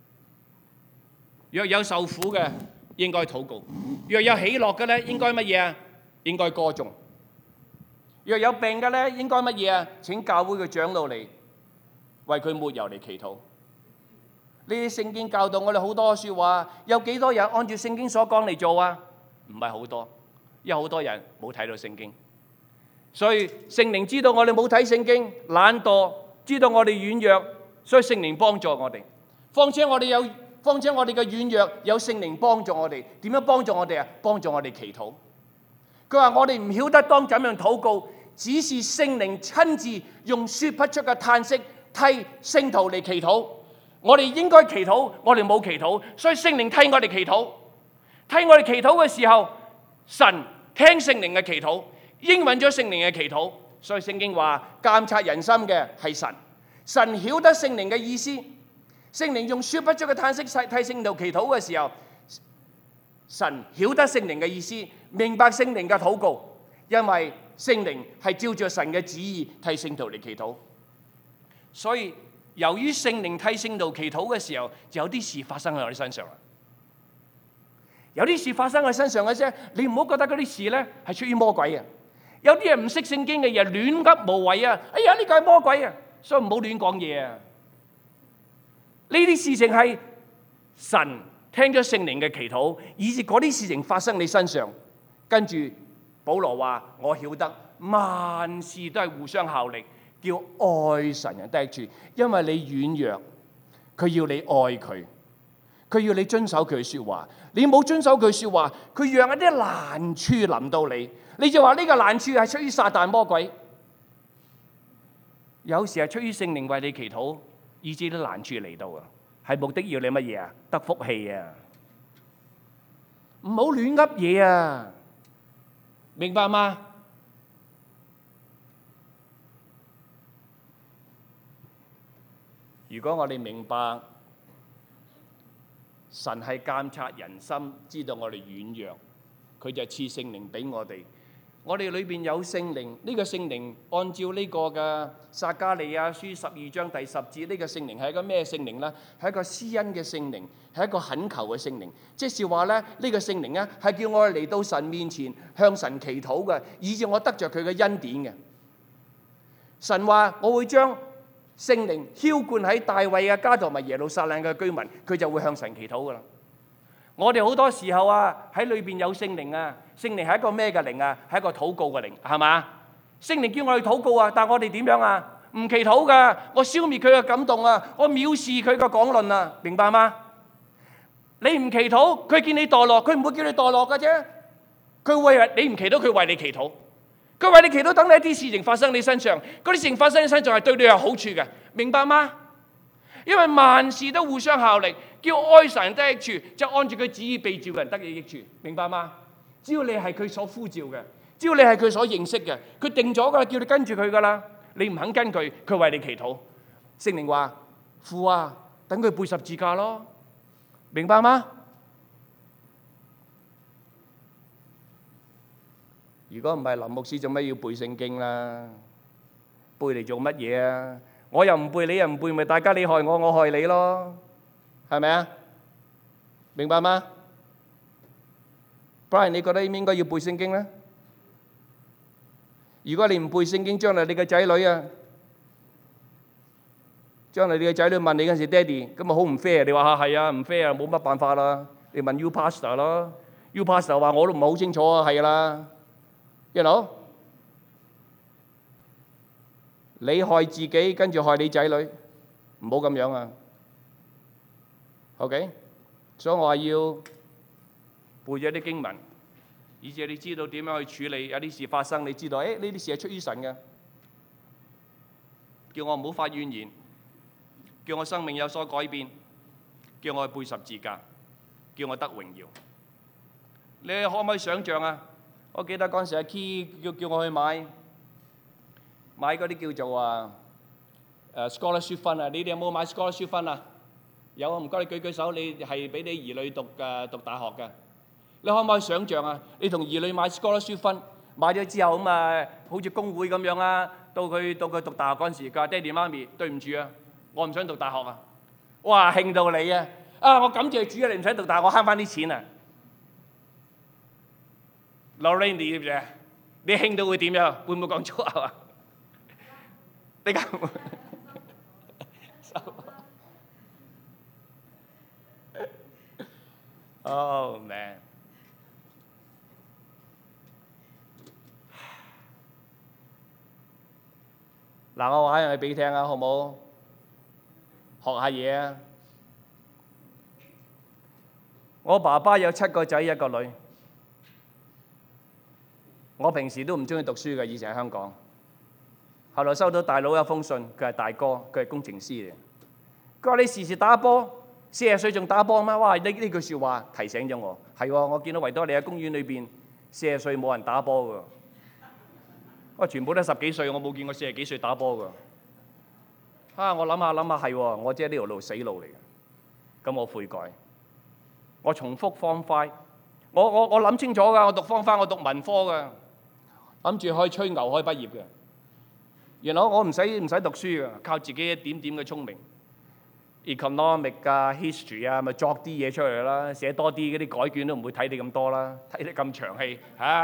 若有受苦嘅，應該禱告；若有喜樂嘅咧，應該乜嘢啊？應該歌頌；若有病嘅咧，應該乜嘢啊？請教會嘅長老嚟為佢抹油嚟祈禱。呢啲聖經教導我哋好多説話，有幾多人按照聖經所講嚟做啊？唔係好多，因為好多人冇睇到聖經。所以聖靈知道我哋冇睇聖經，懶惰，知道我哋軟弱，所以聖靈幫助我哋。況且我哋嘅軟弱有聖靈幫助我哋，點樣幫助我哋啊？幫助我哋祈禱。佢話我哋唔曉得當怎樣禱告，只是聖靈親自用說不出嘅嘆息替聖徒嚟祈禱。我哋應該祈禱，我哋冇祈禱，所以聖靈替我哋祈禱。替我哋祈禱嘅時候，神聽聖靈嘅祈禱，應允咗聖靈嘅祈禱。所以聖經話監察人心嘅係神，神曉得聖靈嘅意思。聖靈用說不出嘅嘆息替聖徒祈禱嘅時候，神曉得聖靈嘅意思，明白聖靈嘅禱告，因為聖靈係照着神嘅旨意替聖徒嚟祈禱。所以由於聖靈替聖徒祈禱嘅時候，就有啲事發生喺我哋身上啦。有啲事發生喺身上嘅啫，你唔好覺得嗰啲事咧係出於魔鬼啊！有啲人唔識聖經嘅人亂噏無謂啊！哎呀，呢個係魔鬼啊！所以唔好亂講嘢啊！呢啲事情係神聽咗聖靈嘅祈禱，以致嗰啲事情發生你身上。跟住保羅話：我曉得萬事都係互相效力，叫愛神人得益處，因為你軟弱，佢要你愛佢，佢要你遵守佢嘅說話。你冇遵守佢說話，佢讓一啲難處臨到你，你就話呢個難處係出於撒旦魔鬼。有時係出於聖靈為你祈禱，以致啲難處嚟到啊，係目的要你乜嘢啊？得福氣啊！唔好亂噏嘢啊！明白嗎？如果我哋明白神係監察人心，知道我哋軟弱，佢就賜聖靈俾我哋。我哋裏邊有聖靈，呢個聖靈按照呢個嘅撒迦利亞書12章第10節，呢個聖靈係一個咩聖靈呢？係一個施恩嘅聖靈，係一個懇求嘅聖靈。即是話咧，呢個聖靈咧係叫我哋嚟到神面前向神祈禱嘅，以致我得着佢嘅恩典嘅。神話我會將聖靈澆灌喺大衛嘅家同埋耶路撒冷嘅居民，佢就會向神祈禱噶啦。我哋好多時候啊，喺裏邊有聖靈啊，聖靈係一個咩嘅靈啊？係一個禱告嘅靈，係嘛？聖靈叫我哋禱告啊，但係我哋點樣啊？唔祈禱噶，我消滅佢嘅感動啊，我藐視佢嘅講論啊，明白嗎？你唔祈禱，佢見你墮落，佢唔會叫你墮落嘅啫。佢為你唔祈禱，佢為你祈禱，佢為你祈禱，等你一啲事情發生喺你身上，嗰啲事情發生喺你身上係對你有好處嘅，明白嗎？因為萬事都互相效力，叫愛神人得益處，就按住佢旨意被召嘅人得益處，明白嗎？只要你係佢所呼召嘅，只要你係佢所認識嘅，佢定咗噶，叫你跟住佢噶啦。你唔肯跟佢，佢為你祈禱。聖靈話：父啊，等佢背十字架咯，明白嗎？如果唔係林牧師做咩要背聖經啦？背嚟做乜嘢啊？我又唔背，你又唔背，咪大家你害我，我害你咯，係咪啊？明白嗎 ？Brian， 你覺得應唔應該要背聖經咧？如果你唔背聖經，將來你嘅仔女啊，將來你嘅仔女問你嗰陣時，爹哋咁啊好唔 fair？你話係啊，唔 fair 啊，冇乜辦法啦。你問 U Pastor 咯，U Pastor 話我都唔係好清楚啊，係啦，you know？你害自己，跟住害你仔女，唔好咁樣啊！ OK， 所以我話要背咗啲經文，以至你知道點樣去處理有啲事發生，你知道呢啲事係出於神嘅。叫我唔好發怨言，叫我生命有所改變，叫我去背十字架，叫我得榮耀。你可唔可以想像啊？我記得嗰陣時阿 Key 叫我去買嗰啲叫做scholarship 分啊！你哋有冇買 scholarship 分啊？有啊，唔該你舉舉手，你係俾你兒女讀大學嘅。你可唔可以想像啊？你同兒女買 scholarship 分，買咗之後咁啊，好似工會咁樣啊，到佢讀大學嗰陣時，佢話爹哋媽咪對唔住啊，我唔想讀大學啊！哇，興到你啊！我感謝主啊，你唔使讀大學，我慳翻啲錢啊！Lorraine 你知唔知啊？你興到會點樣？會唔會講粗口啊？你講。Oh man！ 嗱，我話一樣嘢俾你聽啊，好冇？學下嘢啊！我爸爸有7個仔1個女。我平時都唔中意讀書嘅，以前喺香港。後來收到大佬一封信，佢係大哥，佢係工程師嚟。佢話：你時時打波，40歲仲打波咩？哇！呢句説話提醒咗我。係喎，我見到維多利亞公園裏邊40歲冇人打波㗎。我全部都10幾歲，我冇見過40幾歲打波㗎。我諗下係喎，我即係呢條路死路嚟嘅。咁我悔改，我重複Form 5。我諗清楚㗎，我讀Form 5，我讀文科㗎，諗住可以吹牛可以畢業嘅。原來我唔使讀書㗎，靠自己一點點嘅聰明 ，economic 啊、history 啊，咪作啲嘢出嚟啦，寫多啲嗰啲改卷都唔會睇你咁多啦，睇你咁長氣，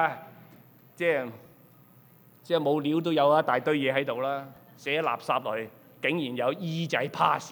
即係冇料都有一大堆嘢喺度啦，寫垃圾落去，竟然有 E 仔 pass，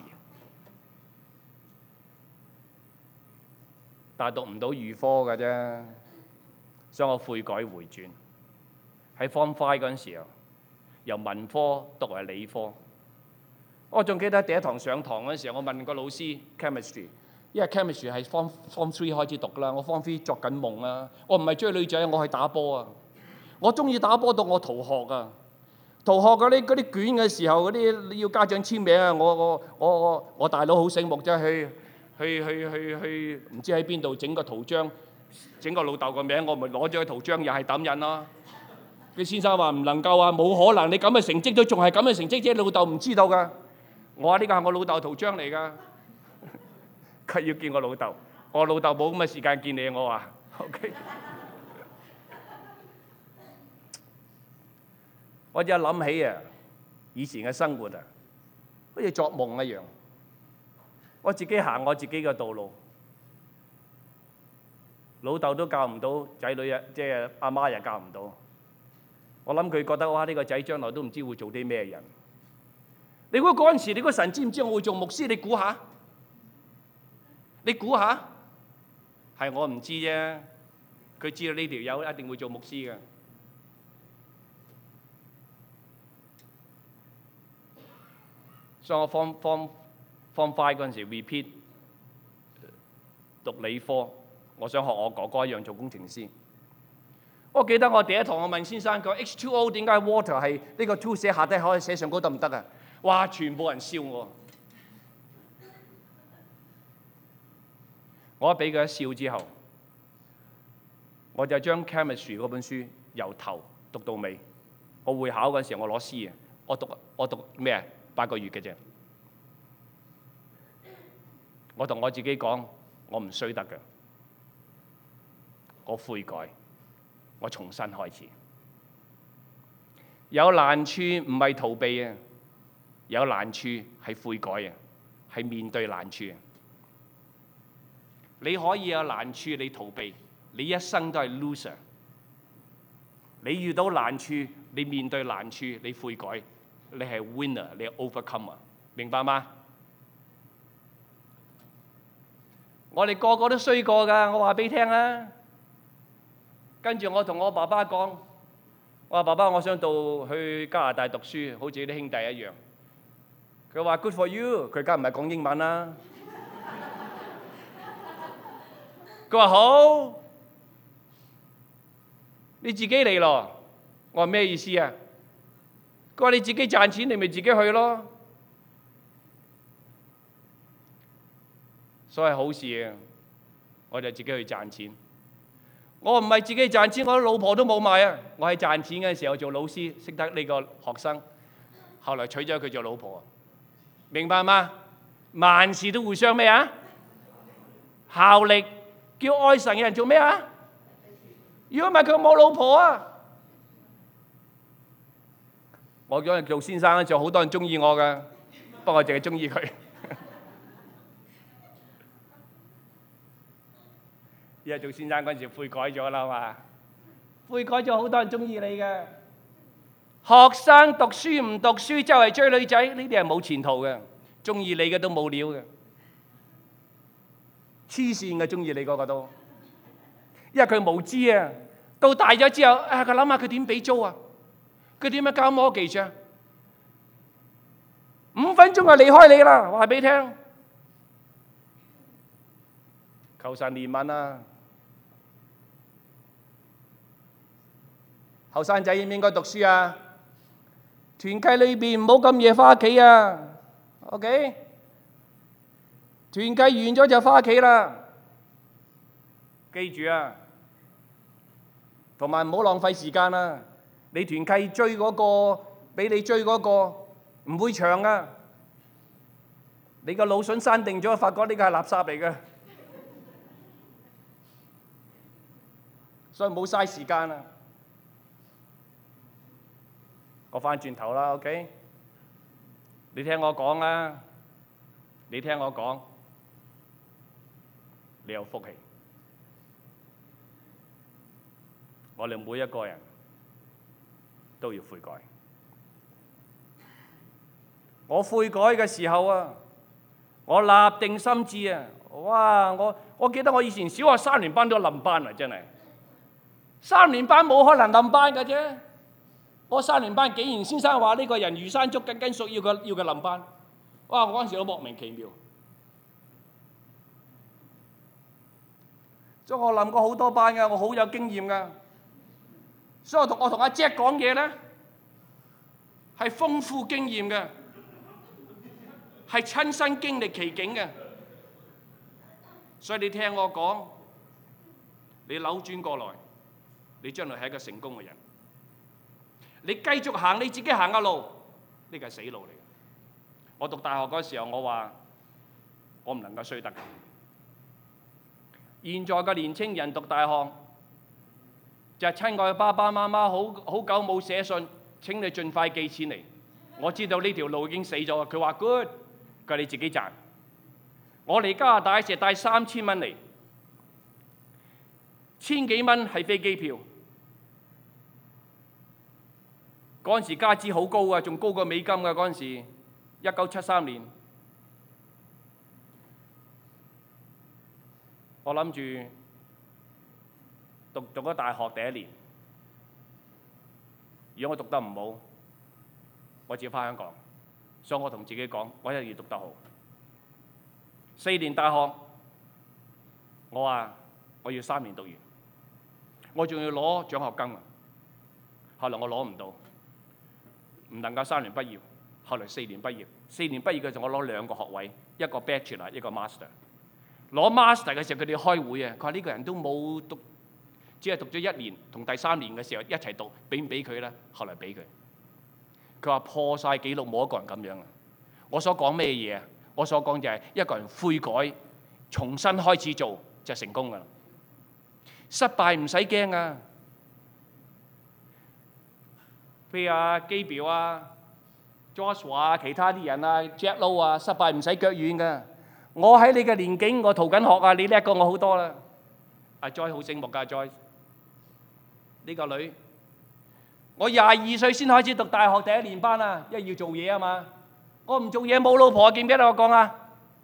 但係讀唔到預科㗎啫，所以我悔改回轉喺Form 5嗰陣時候。由文科讀為理科，我仲記得第一堂上堂嗰陣時候，我問個老師 chemistry， 因為 chemistry 係 Form 3開始讀啦，我 Form 3作緊夢啊，我唔係追女仔，我係打波啊，我中意打波到我逃學啊，逃學嗰啲卷嘅時候嗰啲要家長簽名啊，我大佬好醒目啫，去唔知喺邊度整個圖章，整個老豆個名，我咪攞咗個圖章又係抌印咯。佢先生話唔能夠啊，冇可能！你咁嘅成績都仲係咁嘅成績啫，老豆唔知道㗎。我話呢個係我老豆圖章嚟㗎，佢要見我老豆。我老豆冇咁嘅時間見你，我話 OK。我就諗起啊，以前嘅生活啊，好似作夢一樣。我自己行我自己嘅道路，老豆都教唔到仔女啊，即係阿媽又教唔到。我諗佢覺得哇，呢個仔將來都唔知會做啲咩人。你估嗰陣時，你個神知唔知我會做牧師？你估下？你估下？係我唔知啫。佢知道呢條友一定會做牧師嘅。所以我Form 5嗰陣時 repeat 讀理科，我想學我哥哥一樣做工程師。我記得我第一堂我問先生，佢話 H2O 點解 water 係呢個 2寫下低可以寫上高得唔得啊？哇！全部人笑我。我一俾佢一笑之後，我就將 chemistry 嗰本書由頭讀到尾。我會考嗰陣時候我攞 C 啊，我讀咩啊？8個月嘅啫。我同我自己講，我唔衰得嘅，我悔改。我重新開始，有難處唔係逃避啊，有難處係悔改啊，係面對難處。你可以有難處，你逃避，你一生都係 loser。你遇到難處，你面對難處，你悔改，你係 winner， 你係 overcomer， 明白嗎？我哋個個都衰過㗎，我話俾你聽啊！跟住我同我爸爸講，我話爸爸，我想去加拿大讀書，好似啲兄弟一樣。佢話 Good for you， 佢梗唔係講英文啦。 佢話好，你自己嚟咯。我話咩意思啊？佢話你自己賺錢，你咪自己去咯。所以好事啊，我就自己去賺錢。我唔係自己賺錢，我老婆都冇埋啊！我喺賺錢嘅時候做老師，識得呢個學生，後來娶咗佢做老婆，明白嗎？萬事都互相咩啊？效力，叫愛神嘅人做咩啊？如果唔係佢冇老婆啊！我嗰日做先生咧，就好多人中意我噶，不過我淨係中意佢。而家做先生嗰陣時悔改咗啦嘛，悔改咗好多人中意你嘅。學生讀書唔讀書就係追女仔，呢啲係冇前途嘅，中意你嘅都冇料嘅，黐線嘅中意你嗰個都，因為佢無知啊。到大咗之後，佢諗下佢點俾租啊？佢點樣交mortgage啊？5分鐘就離開你啦！話俾你聽，求神憐憫啊！後生仔應唔應該讀書啊？團契裏邊唔好咁夜翻屋企啊 ！OK， 團契完咗就翻屋企啦。記住啊，同埋唔好浪費時間啊！你團契追嗰個，俾你追嗰個唔會長啊！你個腦筍生定咗，發覺呢個係垃圾嚟嘅，所以冇嘥時間啊！我翻轉頭啦 ，OK？ 你聽我講啊，你聽我講，你有福氣。我哋每一個人都要悔改。我悔改嘅時候啊，我立定心志啊，哇！我記得我以前小學3年班都冧班啊，真係3年班冇可能冧班嘅啫。我3年班竟然先生話呢個人如山竹根根屬，要佢冧班。哇！我嗰陣時都莫名其妙。所以我冧過好多班嘅，我好有經驗嘅。所以我同阿 Jack 講嘢咧，係豐富經驗嘅，係親身經歷其境嘅。所以你聽我講，你扭轉過來，你將來係一個成功嘅人。你繼續行你自己行嘅路，呢個係死路嚟嘅。我讀大學嗰時候，我話我唔能夠衰得。現在嘅年青人讀大學，就係親愛嘅爸爸媽媽，好久冇寫信，請你盡快寄錢嚟。我知道呢條路已經死咗，佢話 good， 佢話你自己賺。我嚟加拿大成日帶3000蚊嚟，1000幾蚊係飛機票。嗰陣時加紙好高啊，仲高過美金㗎。嗰陣時1973年，我諗住讀咗大學第1年，如果我讀得唔好，我自己返香港。所以我同自己講，我一定要讀得好。4年大學，我話我要3年讀完，我仲要攞獎學金啊！後來我攞唔到。唔能夠3年畢業，後來4年畢業。4年畢業嘅時候，我攞2個學位，一個 Bachelor， 一個 Master。攞 Master 嘅時候，佢哋開會啊，佢話呢個人都冇讀，只係讀咗1年，同第3年嘅時候一齊讀，俾唔俾佢咧？後來俾佢。佢話破晒紀錄，冇一個人咁樣啊！我所講咩嘢啊？我所講就係一個人悔改，重新開始做就成功噶啦。失敗唔使驚啊！譬如啊，基表啊、Joshua 啊、其他啲人啊、Jack Low 啊，失敗唔使腳軟噶。我喺你嘅年紀，我逃緊學啊，你叻過我好多啦。阿 Joy 好醒目㗎，Joy 呢個女，我22歲先開始讀大學第1年班啊，因為要做嘢啊嘛。我唔做嘢冇老婆，記唔記得我講啊？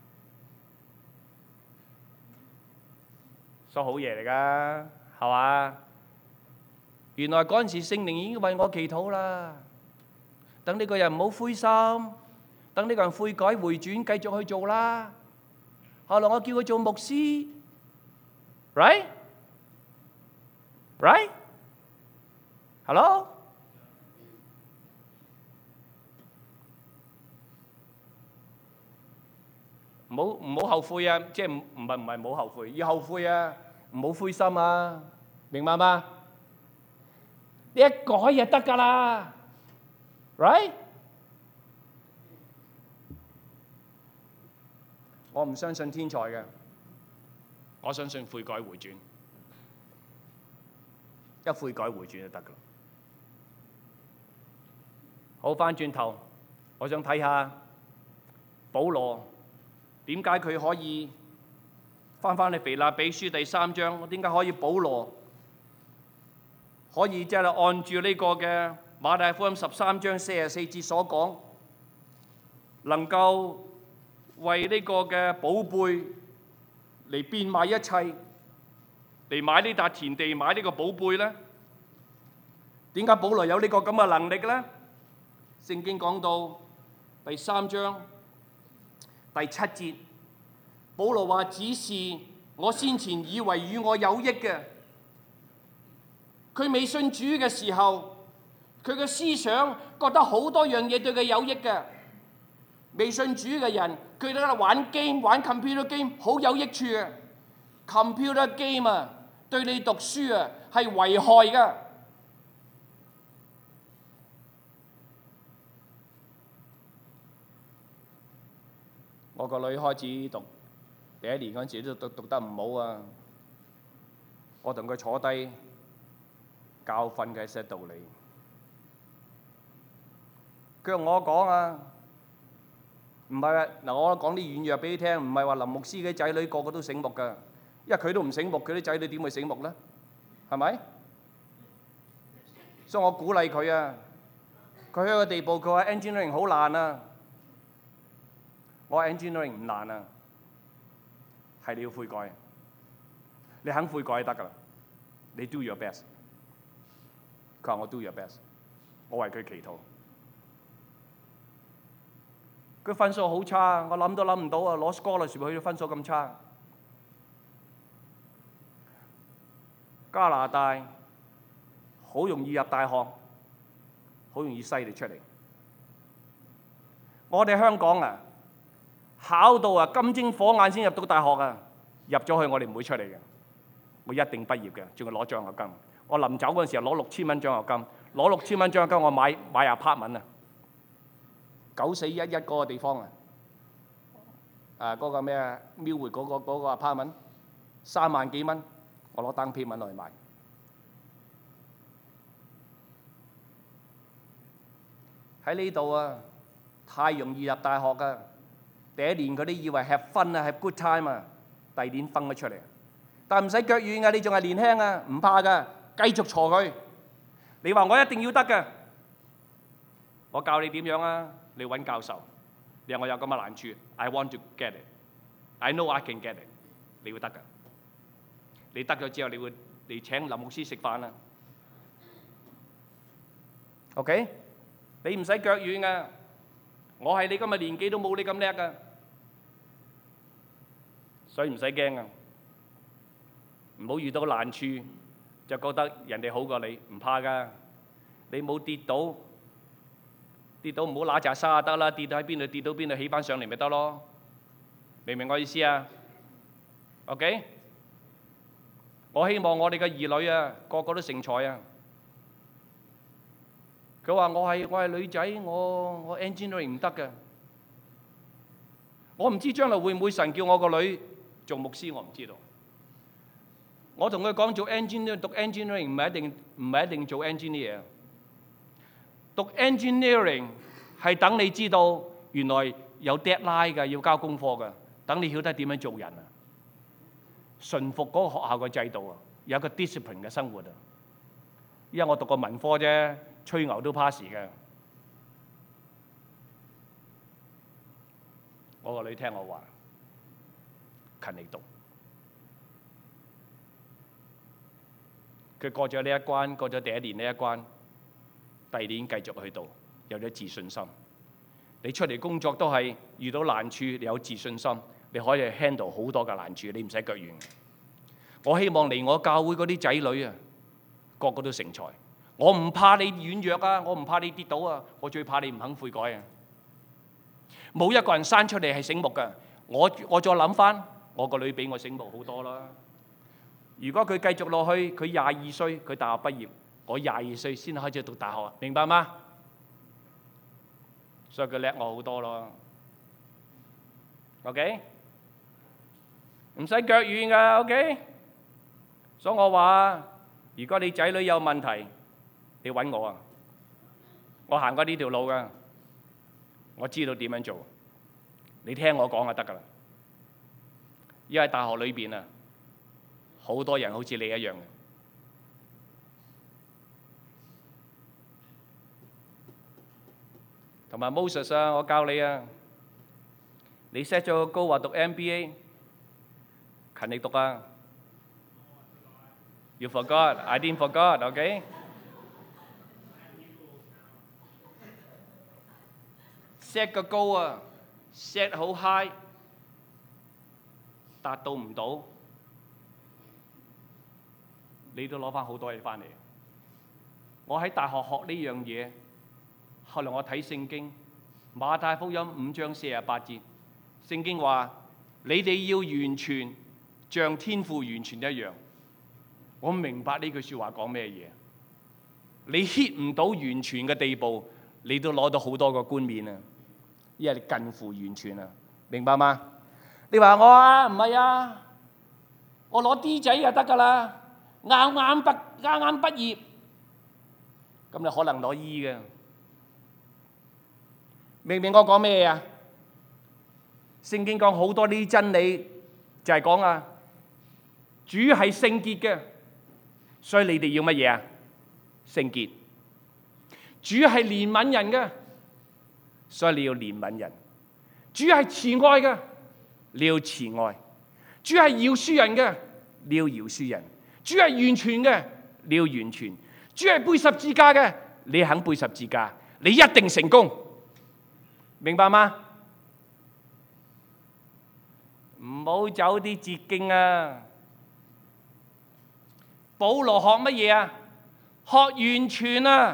所以好嘢嚟㗎，係嘛？原來嗰陣時聖靈已經為我祈禱啦。等呢個人唔好灰心，等呢個人悔改回轉，繼續去做啦。後來我叫佢做牧師， ，right？ Hello？ 唔好後悔啊！即係唔係唔好後悔，要後悔啊！唔好灰心啊！明白嗎？你一改就得㗎啦，right？ 我唔相信天才嘅，我相信悔改回轉，一悔改回轉就得㗎啦。好，返轉頭，我想睇下保羅點解佢可以返去腓立比書第3章，點解可以保羅可以即係按住呢個嘅馬太福音13章44節所講，能夠為呢個嘅寶貝嚟變賣一切，嚟買呢笪田地，買呢個寶貝呢？點解保羅有呢個咁嘅能力呢？聖經講到第3章第7節，保羅話：只是我先前以為與我有益嘅。佢未信主嘅時候，佢嘅思想覺得好多樣嘢對佢有益嘅。未信主嘅人，佢哋喺度玩 game， 玩 computer game 好有益處嘅。computer game 啊，對你讀書啊係危害㗎。我個女開始讀第1年嗰陣時都讀得唔好啊！我同佢坐低教訓佢一些道理。佢同我講啊，唔係啊，嗱，我講啲軟弱俾你聽，唔係話林牧師嘅仔女個個都醒目㗎，因為佢都唔醒目，佢啲仔女點會醒目呢？係咪？所以我鼓勵佢啊，佢去個地步，佢話 engineering 好難啊。我話 engineering 唔難啊，係你要悔改，你肯悔改就得㗎啦。你 do your best。佢話我 do your best， 我為佢祈禱。佢分數好差，我諗都諗唔到啊！攞 scholarship 去到分數咁差。加拿大好容易入大學，好容易篩你出嚟。我哋香港啊，考到啊金睛火眼先入到大學啊，入咗去我哋唔會出嚟嘅，我一定畢業嘅，仲要攞獎學金。我臨走嗰陣時候攞6000蚊獎學金，攞6000蚊獎學金我買 apartment 啊，9411嗰個地方啊，嗰個咩啊廟會嗰個 apartment 3萬幾蚊，我攞單 payment 落去買。喺呢度啊，太容易入大學㗎。第1年佢哋以為 have fun 啊，have good time 啊，第2年分咗出嚟。但唔使腳軟㗎，你仲係年輕啊，唔怕㗎，繼續挫佢。你話我一定要得㗎，我教你點樣啊？你揾教授，你話我有咁嘅難處 ，I want to get it，I know I can get it， 你會得㗎。你得咗之後，你會嚟請林牧師食飯啊。OK， 你唔使腳軟㗎。我係你今日年紀都冇你咁叻㗎，所以唔使驚啊！唔好遇到難處就覺得人哋好過你，唔怕㗎。你冇跌倒唔好揦扎沙就得啦，跌到喺邊度跌到邊度起翻上嚟咪得咯。明唔明我意思啊 ？OK， 我希望我哋嘅兒女啊，個個都成才啊！佢話我係女仔，我 engineering 唔得嘅。我唔知將來會唔會神叫我個女做牧師，我唔知道。我同佢講做 engineer 讀 engineering 唔係一定做 engineer。讀 engineering 係等你知道原來有 deadline 㗎，要交功課㗎，等你曉得點樣做人啊，順服嗰個學校嘅制度啊，有個 discipline 嘅生活啊。因為我讀過文科啫。吹牛都 pass 嘅，我個女聽我話，勤力讀。佢過咗呢一關，過咗第1年呢一關，第2年繼續去讀，有咗自信心。你出嚟工作都係遇到難處，你有自信心，你可以 handle 好多嘅難處，你唔使腳軟。 我希望嚟我教會嗰啲仔女啊，個個都成才。我唔怕你軟弱啊，我唔怕你跌倒啊，我最怕你唔肯悔改啊！冇一個人生出嚟係醒目㗎。我再諗翻，我個女比我醒目好多啦。如果佢繼續落去，佢22歲，佢大學畢業，我22歲先開始讀大學，明白嗎？所以佢叻我好多咯。OK， 唔使腳軟㗎。OK， 所以我話，如果你仔女有問題，你揾我啊！我行過呢條路㗎，我知道點樣做。你聽我講就得㗎啦。因為大學裏邊啊，好多人好似你一樣嘅。同埋 Moses 啊，我教你啊，你 set 咗個 goal 話讀 MBA， 勤力讀啊。You forgot, I didn't forgot, OK？ set 個 goal 啊 ，set 好 high， 達到唔到，你都攞翻好多嘢翻嚟。我喺大學學呢樣嘢，後來我睇聖經，馬太福音5章48節，聖經話：你哋要完全，像天父完全一樣。我明白呢句説話講咩嘢？你 hit 唔到完全嘅地步，你都攞到好多個冠冕啊！因為你近乎完全啊，明白嗎？你話我啊，唔係啊，我攞 D 仔就得㗎啦，啱啱畢業，咁你可能攞 E 嘅，明唔明我講咩啊？聖經講好多呢啲真理，就係講啊，主係聖潔嘅。所以你哋要乜嘢啊？聖潔。主係憐憫人嘅，所以你要憐憫人。主係慈愛嘅，你要慈愛。主係饒恕人嘅，你要饒恕人。主係完全嘅，你要完全。主係背十字架嘅，你肯背十字架，你一定成功。明白嗎？唔好走啲捷徑啊！保羅學乜嘢啊？學完全啊！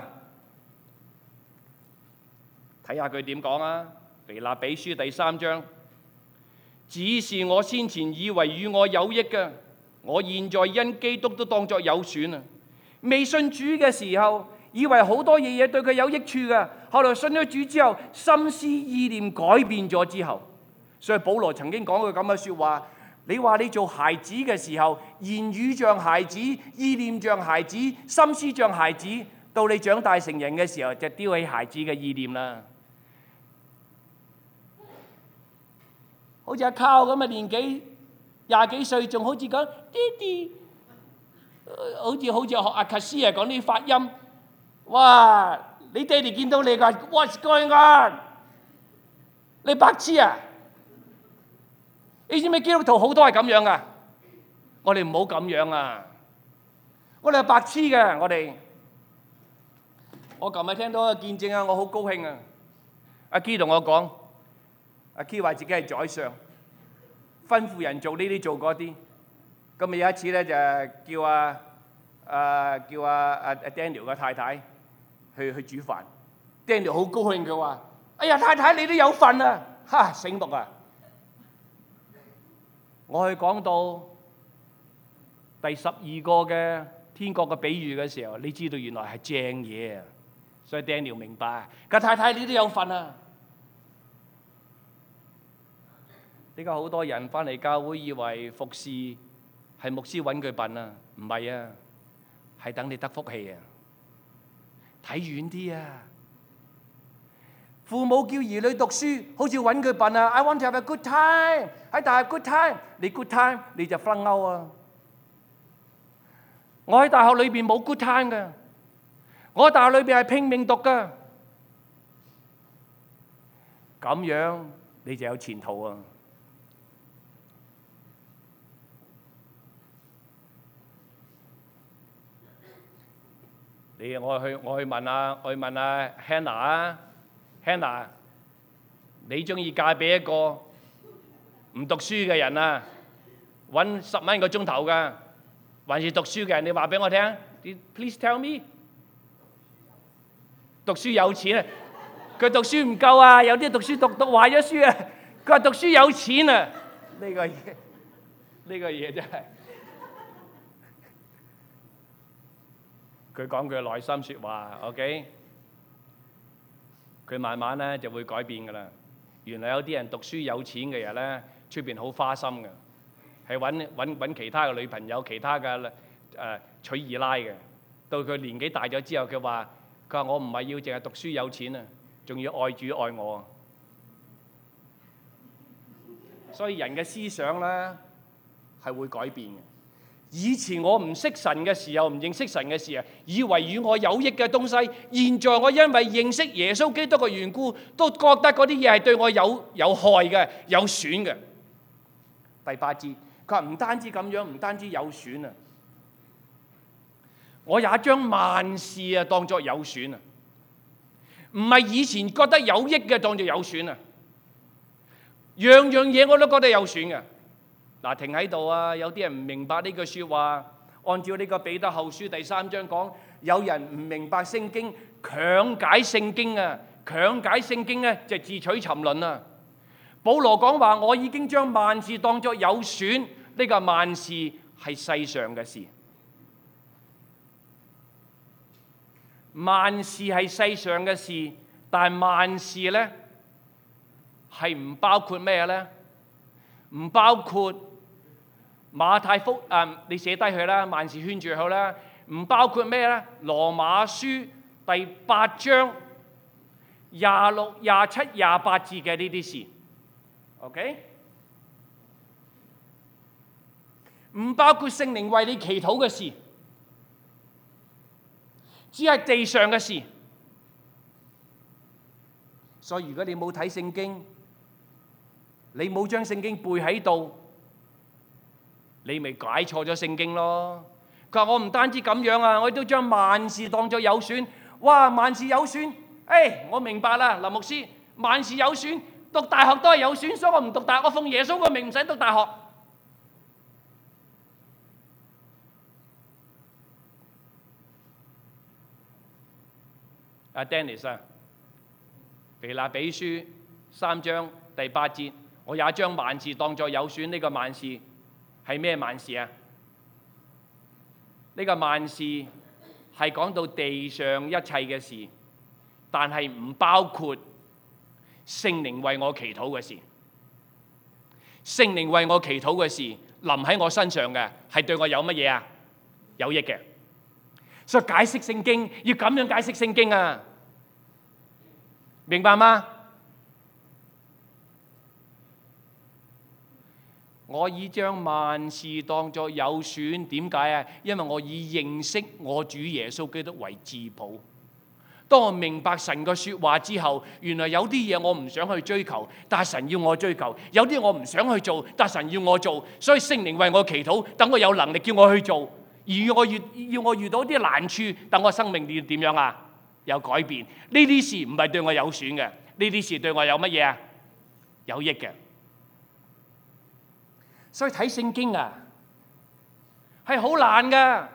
睇下佢點講啊？腓立比書第3章，只是我先前以為與我有益嘅，我現在因基督都當作有損啊！未信主嘅時候，以為好多嘢對佢有益處嘅，後來信咗主之後，心思意念改變咗之後，所以保羅曾經講過咁嘅説話。你話你做孩子嘅時候，言語像孩子，意念像孩子，心思像孩子，到你長大成人嘅時候，就丟棄孩子嘅意念啦。好似阿靠咁嘅年紀，20幾歲，仲好似講爹哋，好似學阿卡斯啊講啲發音，哇！你爹哋見到你㗎 ，What's going on？ 你白痴啊！你知唔知基督徒好多係咁樣噶？我哋唔好咁樣啊！我哋係白痴嘅，我琴日聽到個見證啊，我好高興啊！阿 Key 同我講，阿 Key 話自己係宰相，吩咐人做呢啲做嗰啲。咁咪有一次咧，就叫阿 Daniel 嘅太太去煮飯。Daniel 好高興，佢話：哎呀，太太你都有份啊！哈，醒目啊！我去講到第12個嘅天國嘅比喻嘅時候，你知道原來係正嘢啊！所以 Daniel 明白，個太太你都有份啊！呢個好多人翻嚟教會以為服侍係牧師揾佢笨啊，唔係啊，係等你得福氣啊！睇遠啲啊！父母叫兒女讀書，好似揾佢笨啊 ！I want to have a good time， 喺大學 good time， 你 good time 你就 flunk out 啊！我喺大學裏邊冇 good time 嘅，我喺大學裏邊係拼命讀嘅，咁樣你就有前途啊！我去問阿 Hannah 啊！Hannah， 你中意嫁俾一個唔讀書嘅人啊？揾10蚊個鐘頭㗎， 還是讀書嘅人？你話俾我聽，Please tell me。讀書有錢啊！佢讀書唔夠啊，有啲讀書讀壞咗書啊。佢話讀書有錢啊！呢個嘢真係，佢講佢內心説話 ，OK。佢慢慢咧就會改變噶啦。原來有啲人讀書有錢嘅人咧，出邊好花心嘅，係揾其他嘅女朋友、其他嘅娶二奶嘅。到佢年紀大咗之後，佢話我唔係要淨係讀書有錢啊，仲要愛主愛我。所以人嘅思想咧係會改變嘅。以前我唔識神嘅時候，唔認識神嘅時候，以為與我有益嘅東西，現在我因為認識耶穌基督嘅緣故，都覺得嗰啲嘢係對我有害嘅、有損嘅。第8節，佢話唔單止咁樣，唔單止有損啊，我也將萬事啊當作有損啊，唔係以前覺得有益嘅當作有損啊，樣樣嘢我都覺得有損嘅。嗱，停喺度啊！有啲人唔明白呢句説話。按照呢個彼得後書第3章講，有人唔明白聖經，強解聖經啊！強解聖經咧就自取沉淪啊！保羅講話：我已經將萬事當作有損。呢個萬事係世上嘅事，萬事係世上嘅事，但係萬事咧係唔包括咩咧？唔包括馬太福音，你寫低佢啦，萬事圈住佢啦。唔包括咩咧？羅馬書第8章26、27、28節嘅呢啲事 ，OK？ 唔包括聖靈為你祈禱嘅事，只係地上嘅事。所以如果你冇睇聖經，你冇將聖經背喺度，你咪解錯咗聖經咯。佢話我唔單止咁樣啊，我都將萬事當作有損。哇，萬事有損，我明白啦，林牧師，萬事有損，讀大學都係有損，所以我唔讀大學，我奉耶穌個名唔使讀大學。阿 Dennis 啊，腓立比書3章第8節。我也將萬事當作有損。呢個萬事係咩萬事啊？呢個萬事係講到地上一切嘅事，但係唔包括聖靈為我祈禱嘅事。聖靈為我祈禱嘅事臨喺我身上嘅，係對我有乜嘢啊？有益嘅。所以解釋聖經要咁樣解釋聖經啊，明白嗎？我已將萬事當作有損，點解啊？因為我已認識我主耶穌基督為至寶。當我明白神嘅說話之後，原來有啲嘢我唔想去追求，但係神要我追求；有啲我唔想去做，但係神要我做。所以聖靈為我祈禱，等我有能力叫我去做。而要我遇到啲難處，等我生命要點樣啊？有改變。呢啲事唔係對我有損嘅，呢啲事對我有乜嘢啊？有益嘅。所以睇聖經啊，係好難噶。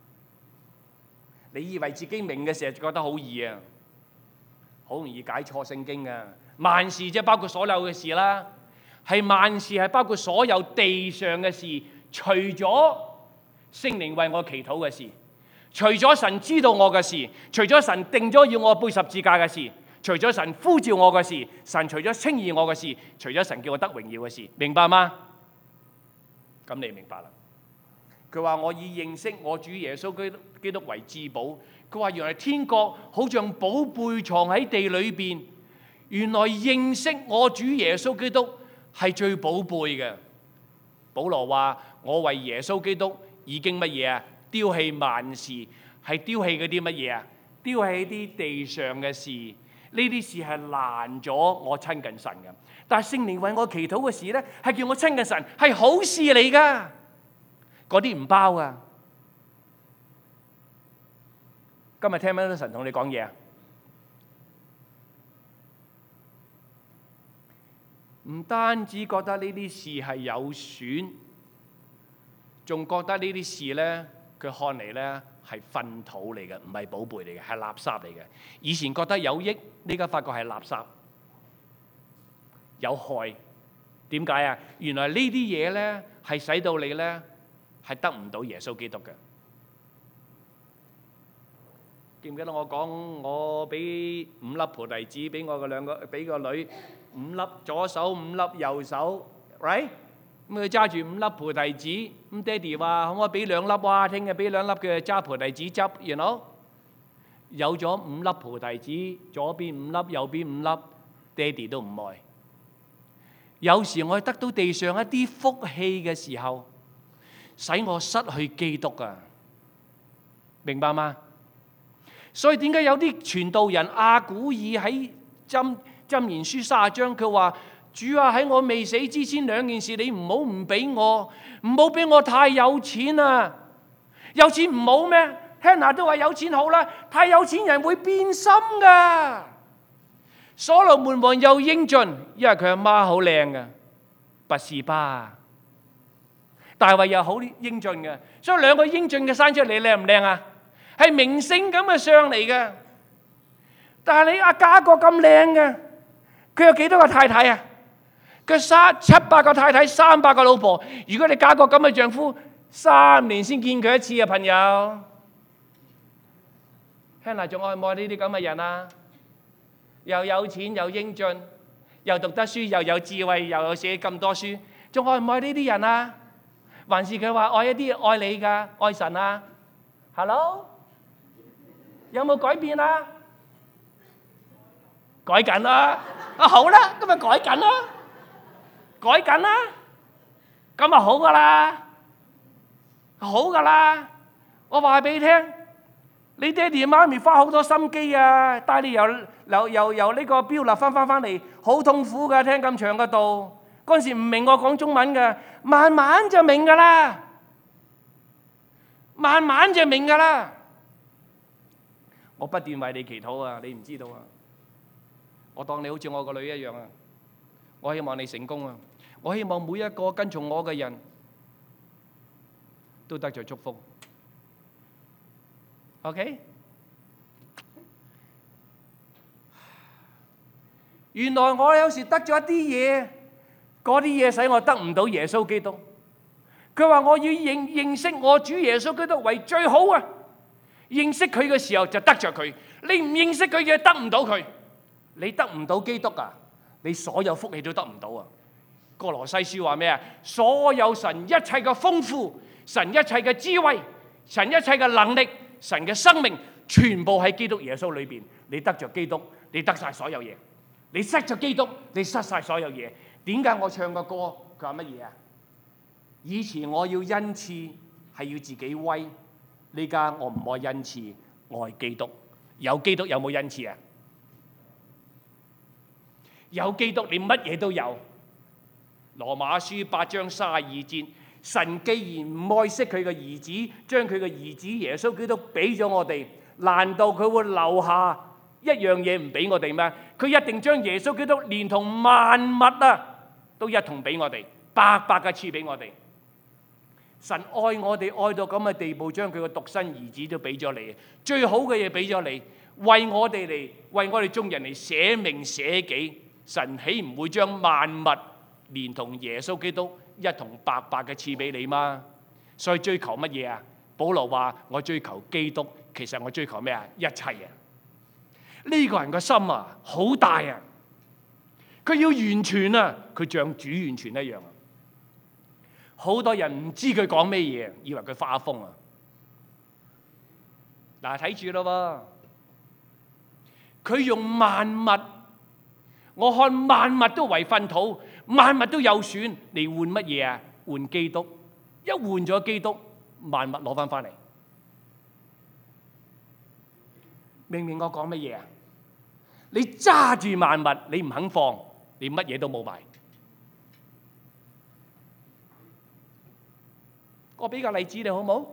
你以為自己明嘅時候，就覺得好易啊，好容易解錯聖經啊。萬事即係包括所有嘅事啦，係萬事係包括所有地上嘅事，除咗聖靈為我祈禱嘅事，除咗神知道我嘅事，除咗神定咗要我背十字架嘅事，除咗神呼召我嘅事，神除咗稱義我嘅事，除咗神叫我得榮耀嘅事，明白嗎？咁你明白啦。佢話我已認識我主耶穌基督為至寶。佢話原來天國好像寶貝藏喺地裏邊，原來認識我主耶穌基督係最寶貝嘅。保羅話我為耶穌基督已經乜嘢啊？丟棄萬事，係丟棄嗰啲乜嘢啊？丟棄啲地上嘅事，呢啲事係攔咗我親近神嘅。但係聖靈為我祈禱嘅事咧，係叫我親近神，係好事嚟噶。嗰啲唔包啊！今日聽唔聽到神同你講嘢啊？唔單止覺得呢啲事係有損， 仲覺得呢啲事呢，佢看嚟呢係糞土嚟嘅，唔係寶貝嚟嘅，係垃圾嚟嘅。以前覺得有益，呢家發覺係垃圾，有害。點解啊？原來呢啲嘢呢係使到你呢係得唔到耶穌基督嘅。記唔記得我講我俾5粒菩提子俾我嘅俾個女，5粒左手5粒右手 ，right？ 咁佢揸住5粒菩提子，咁爹哋話可唔可以俾2粒？哇！聽日俾2粒，佢揸菩提子汁，you know？有咗5粒菩提子，左邊5粒，右邊5粒，爹哋都唔愛。有時我得到地上一啲福氣嘅時候，使我失去基督啊！明白嗎？所以點解有啲傳道人亞古爾喺箴言書30章，佢話：主啊，喺我未死之前2件事，你唔好唔俾我，唔好俾我太有錢啊！有錢唔好咩？Hannah 都話有錢好啦，太有錢人會變心噶。所羅門王又英俊，因為佢阿媽好靚嘅，拔示巴。大衛又好英俊嘅，所以2個英俊嘅生出嚟靚唔靚啊？係明星咁嘅相嚟嘅。但係你嫁個咁靚嘅，佢有幾多個太太啊？佢700個太太，300個老婆。如果你嫁個咁嘅丈夫，3年先見佢一次啊，朋友。Hannah仲愛唔愛呢啲咁嘅人啊？又有錢又英俊，又讀得書，又有智慧，又有寫咁多書，仲愛唔愛呢啲人啊？還是佢話愛一啲愛你㗎，愛神啊 ？Hello， 有冇改變啊？改緊啦！啊好啦，咁咪改緊啦，改緊啦，咁咪好㗎啦，好㗎啦！我話俾你聽。你爹哋媽咪花好多心機啊，帶你由呢個標立翻嚟，好痛苦噶，聽咁長嘅道。嗰陣時唔明我講中文嘅，慢慢就明噶啦，慢慢就明噶啦。我不斷為你祈禱啊，你唔知道啊。我當你好似我個女一樣啊，我希望你成功啊，我希望每一個跟從我嘅人都得着祝福。OK， 原來我有時得咗一啲嘢，嗰啲嘢使我得唔到耶穌基督。佢話我要認識我主耶穌基督為最好啊！認識佢嘅時候就得着佢，你唔認識佢嘅得唔到佢，你得唔到基督啊！你所有福氣都得唔到啊！哥羅西書話咩啊？所有神一切嘅豐富，神一切嘅智慧，神一切嘅能力。神嘅生命全部喺基督耶穌裏邊，你得着基督，你得晒所有嘢；你失咗基督，你失晒所有嘢。點解我唱個歌？佢話乜嘢啊？以前我要恩賜係要自己威，呢家我唔愛恩賜，我愛基督。有基督有冇恩賜啊？有基督你乜嘢都有。羅馬書8章32節。神既然唔愛惜佢嘅兒子，將佢嘅兒子耶穌基督俾咗我哋，難道佢會留下一樣嘢唔俾我哋咩？佢一定將耶穌基督連同萬物啊，都一同俾我哋，白白嘅賜俾我哋。神愛我哋愛到咁嘅地步，將佢嘅獨生兒子都俾咗你，最好嘅嘢俾咗你，為我哋眾人嚟捨命捨己。神豈唔會將萬物連同耶穌基督一同白白嘅賜俾你嗎？所以追求乜嘢啊？保羅話我追求基督，其實我追求咩啊？一切啊！呢個人個心啊好大啊，佢要完全啊，佢像主完全一樣啊。好多人唔知佢講咩嘢，以為佢發瘋啊。嗱，睇住咯，佢用萬物，我看萬物都為糞土。萬物都有損，你換乜嘢啊？換基督，一換咗基督，萬物攞翻嚟。明唔明我講乜嘢啊？你揸住萬物，你唔肯放，你乜嘢都冇埋。我俾個例子你好冇？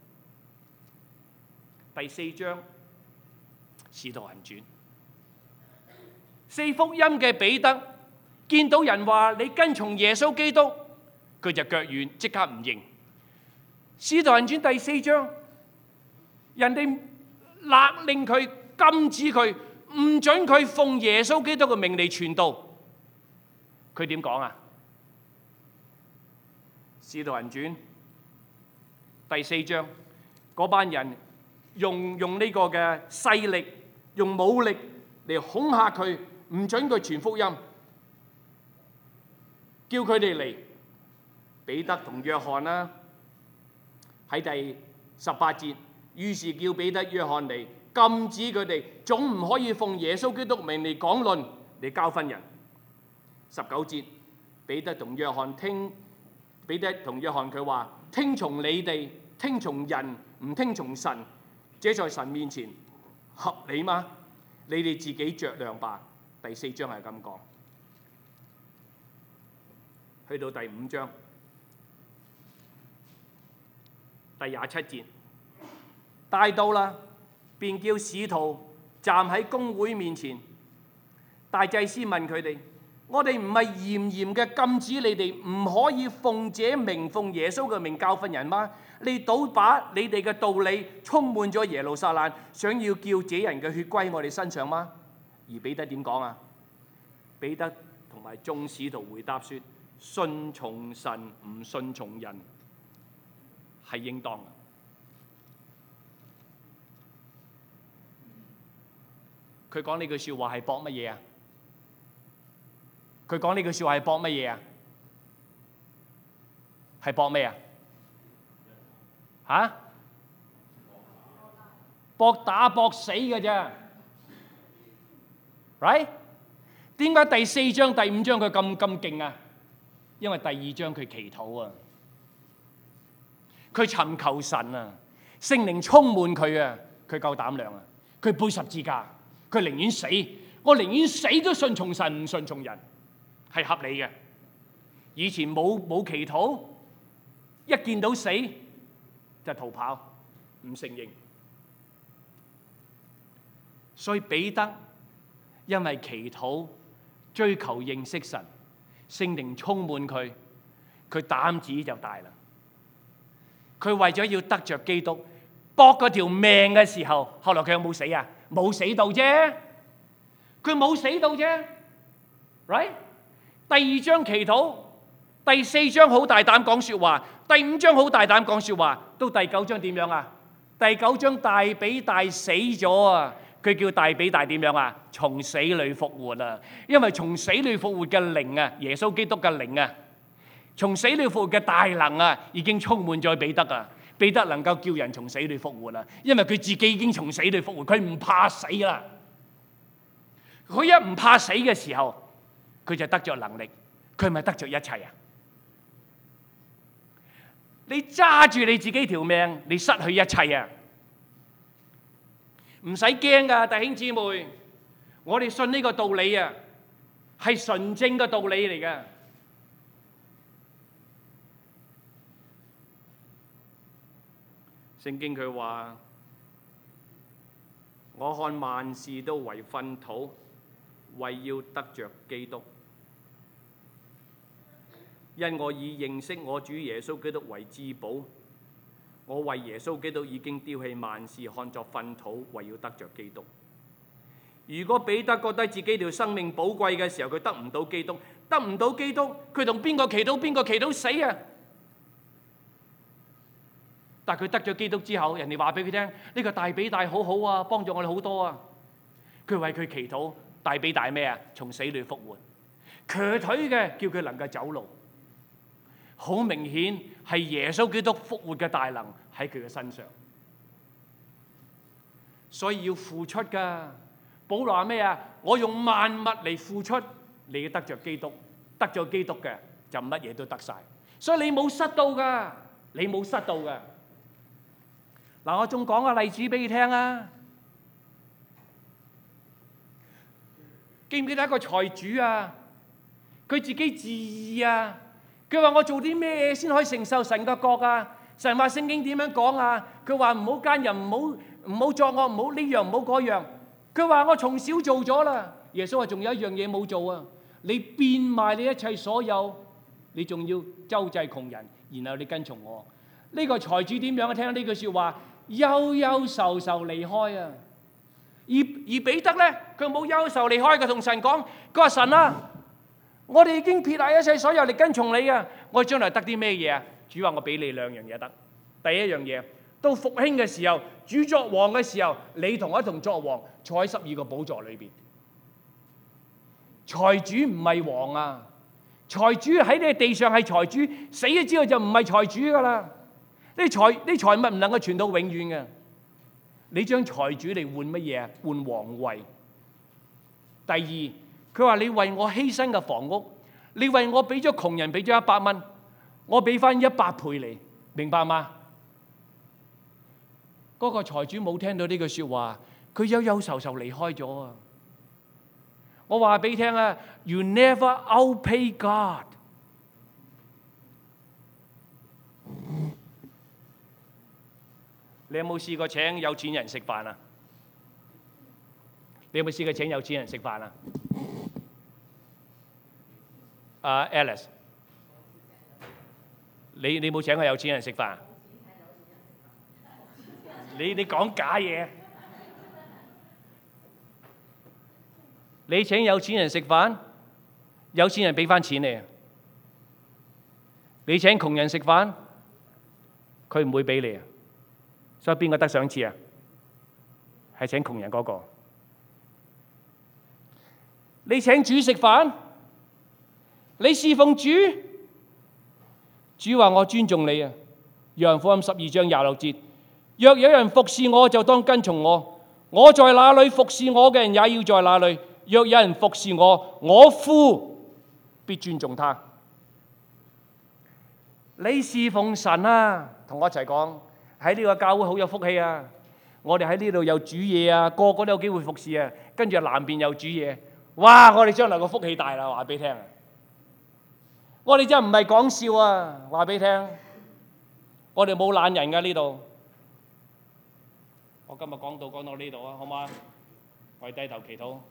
第4章《使徒行傳》4福音嘅彼得。見到人話你跟從耶穌基督，佢就腳軟，即刻唔認。 使徒行傳第4章，人哋勒令佢禁止佢，唔准佢奉耶穌基督嘅名嚟傳道。佢點講啊？使徒行傳第4章，嗰班人用呢個嘅勢力，用武力嚟恐嚇佢，唔准佢傳福音，叫佢哋嚟。彼得同約翰啦，喺第18節，於是叫彼得、約翰嚟禁止佢哋，總唔可以奉耶穌基督名嚟講論，嚟教訓人。19節，彼得同約翰佢話：聽從你哋，聽從人，唔聽從神，這在神面前合理嗎？你哋自己酌量吧。第4章係咁講。去到第5章第27節，大到啦，便叫使徒站喺公會面前。大祭司問佢哋：我哋唔係嚴嚴嘅禁止你哋唔可以奉這名，奉耶穌嘅名教訓人嗎？你倒把你哋嘅道理充滿咗耶路撒冷，想要叫這人嘅血歸我哋身上嗎？而彼得點講啊？彼得同埋眾使徒回答說：信從神，唔信從人係應當嘅。佢講呢句説話係搏乜嘢啊？佢講呢句説話係搏乜嘢啊？係搏咩啊？嚇？搏打搏死嘅啫 ，right？ 點解第4章、第5章佢咁勁啊？因為第2章佢祈禱啊，佢尋求神啊，聖靈充滿佢啊，佢夠膽量啊，佢背十字架，佢寧願死，我寧願死都信從神，唔信從人，係合理嘅。以前冇祈禱，一見到死就逃跑，唔承認。所以彼得因為祈禱追求認識神，聖靈充滿佢，佢膽子就大啦。佢為咗要得着基督，搏嗰條命嘅時候，後來佢有冇死啊？冇死到啫，佢冇死到啫 ，right？ 第2章祈禱，第4章好大膽講說話，第5章好大膽講說話，到第9章點樣啊？第9章大比大死咗啊！佢叫大比大點樣啊？從死裏復活啊！因為從死裏復活嘅靈啊，耶穌基督嘅靈啊，從死裏復活嘅大能啊，已經充滿咗彼得啊！彼得能夠叫人從死裏復活啊！因為佢自己已經從死裏復活，佢唔怕死啦。佢一唔怕死嘅時候，佢就得着能力。佢係咪得着一切啊？你揸住你自己條命，你失去一切啊！唔使驚噶，弟兄姊妹，我哋信呢個道理啊，係純正嘅道理嚟嘅。聖經佢話：我看萬事都為糞土，為要得着基督，因我以認識我主耶穌基督為至寶。我為耶穌基督已經丟棄萬事，看作糞土，為要得着基督。如果彼得覺得自己條生命寶貴嘅時候，佢得唔到基督，得唔到基督，佢同邊個祈禱，邊個祈禱死啊！但係佢得咗基督之後，人哋話俾佢聽：呢個大比大好好啊，幫助我哋好多啊！佢為佢祈禱，大比大咩啊？從死裏復活，瘸腿嘅叫佢能夠走路。好明顯係耶穌基督復活嘅大能喺佢嘅身上，所以要付出噶。保羅話咩啊？我用萬物嚟付出，你要得着基督，得咗基督嘅就乜嘢都得晒。所以你冇失到噶，你冇失到噶。嗱，我仲講個例子俾你聽啊！記唔記得一個財主啊？佢自己自義啊！佢話：我做啲咩先可以承受神嘅國啊？神話聖經點樣講啊？佢話唔好奸淫，唔好作惡，唔好呢樣，唔好嗰樣。佢話我從小做咗啦。耶穌話仲有一樣嘢冇做啊！你變賣你一切所有，你仲要周濟窮人，然後你跟從我。 呢個財主點樣聽呢句説話？憂憂愁愁離開啊！而彼得咧，佢冇憂愁離開，佢同神講：佢話神啊，我哋已經撇下一切所有嚟跟從你啊！我將來得啲咩嘢啊？主話我俾你兩樣嘢得。第一樣嘢，到復興嘅時候，主作王嘅時候，你同我一同作王，坐喺12個寶座裏邊。財主唔係王啊！財主喺呢個地上係財主，死咗之後就唔係財主噶啦。呢財物唔能夠傳到永遠嘅。你將財主嚟換乜嘢啊？換皇位。第二，佢話你為我犧牲嘅房屋，你為我俾咗窮人俾咗100蚊，我俾翻100倍你，明白嗎？嗰個財主冇聽到呢句説話，佢憂憂愁愁離開咗啊！我話俾你聽啊 ，You never outpay God。你有冇試過請有錢人食飯啊？你有冇試過請有錢人食飯啊？Alice， 你冇請過有錢人食飯？你講假嘢。你請有錢人食飯，有錢人俾翻錢你。你請窮人食飯，佢唔會俾你啊。所以邊個得賞賜啊？係請窮人嗰個。你請主食飯，你侍奉主，主話我尊重你啊。約翰福音12章26節，若有人服侍我，就當跟從我。我在哪裏，服侍我嘅人也要在哪裏。若有人服侍我，我父必尊重他。你侍奉神啊，同我一齊講，喺呢個教會好有福氣啊！我哋喺呢度又煮嘢啊，個個都有機會服侍啊。跟住南邊又煮嘢，哇！我哋將來個福氣大啦，話俾你聽。我哋真係唔係講笑啊，話俾你聽。我哋冇懶人㗎呢度。我今日講到呢度啊，好嗎？我哋低頭祈禱。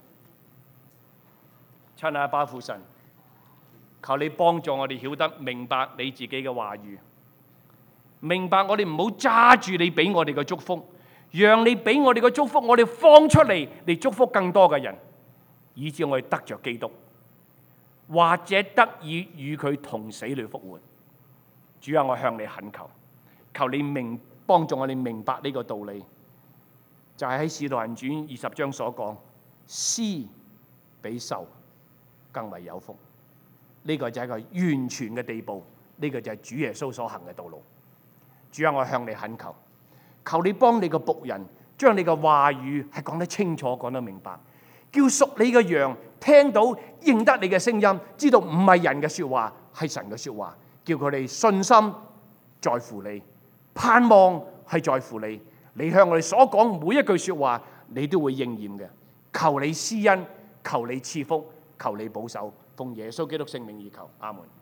親阿爸父神，求你幫助我哋曉得明白你自己嘅話語，明白我哋唔好揸住你俾我哋嘅祝福，讓你俾我哋嘅祝福，我哋放出嚟嚟祝福更多嘅人，以致我哋得着基督，或者得以與佢同死裏復活。主啊，我向你懇求，求你幫助我哋明白呢個道理，就係喺《使徒行傳》20章所講，施比受更為有福。呢個就係一個完全嘅地步，呢個就係主耶穌所行嘅道路。主啊，我向你懇求，求你幫你個僕人將你嘅話語係講得清楚，講得明白，叫屬你嘅羊聽到認得你嘅聲音，知道唔係人嘅說話，係神嘅說話，叫佢哋信心在乎你，盼望係在乎你。你向我哋所講每一句說話，你都會應驗嘅。求你施恩，求你賜福，求你保守，奉耶穌基督聖名而求，阿門。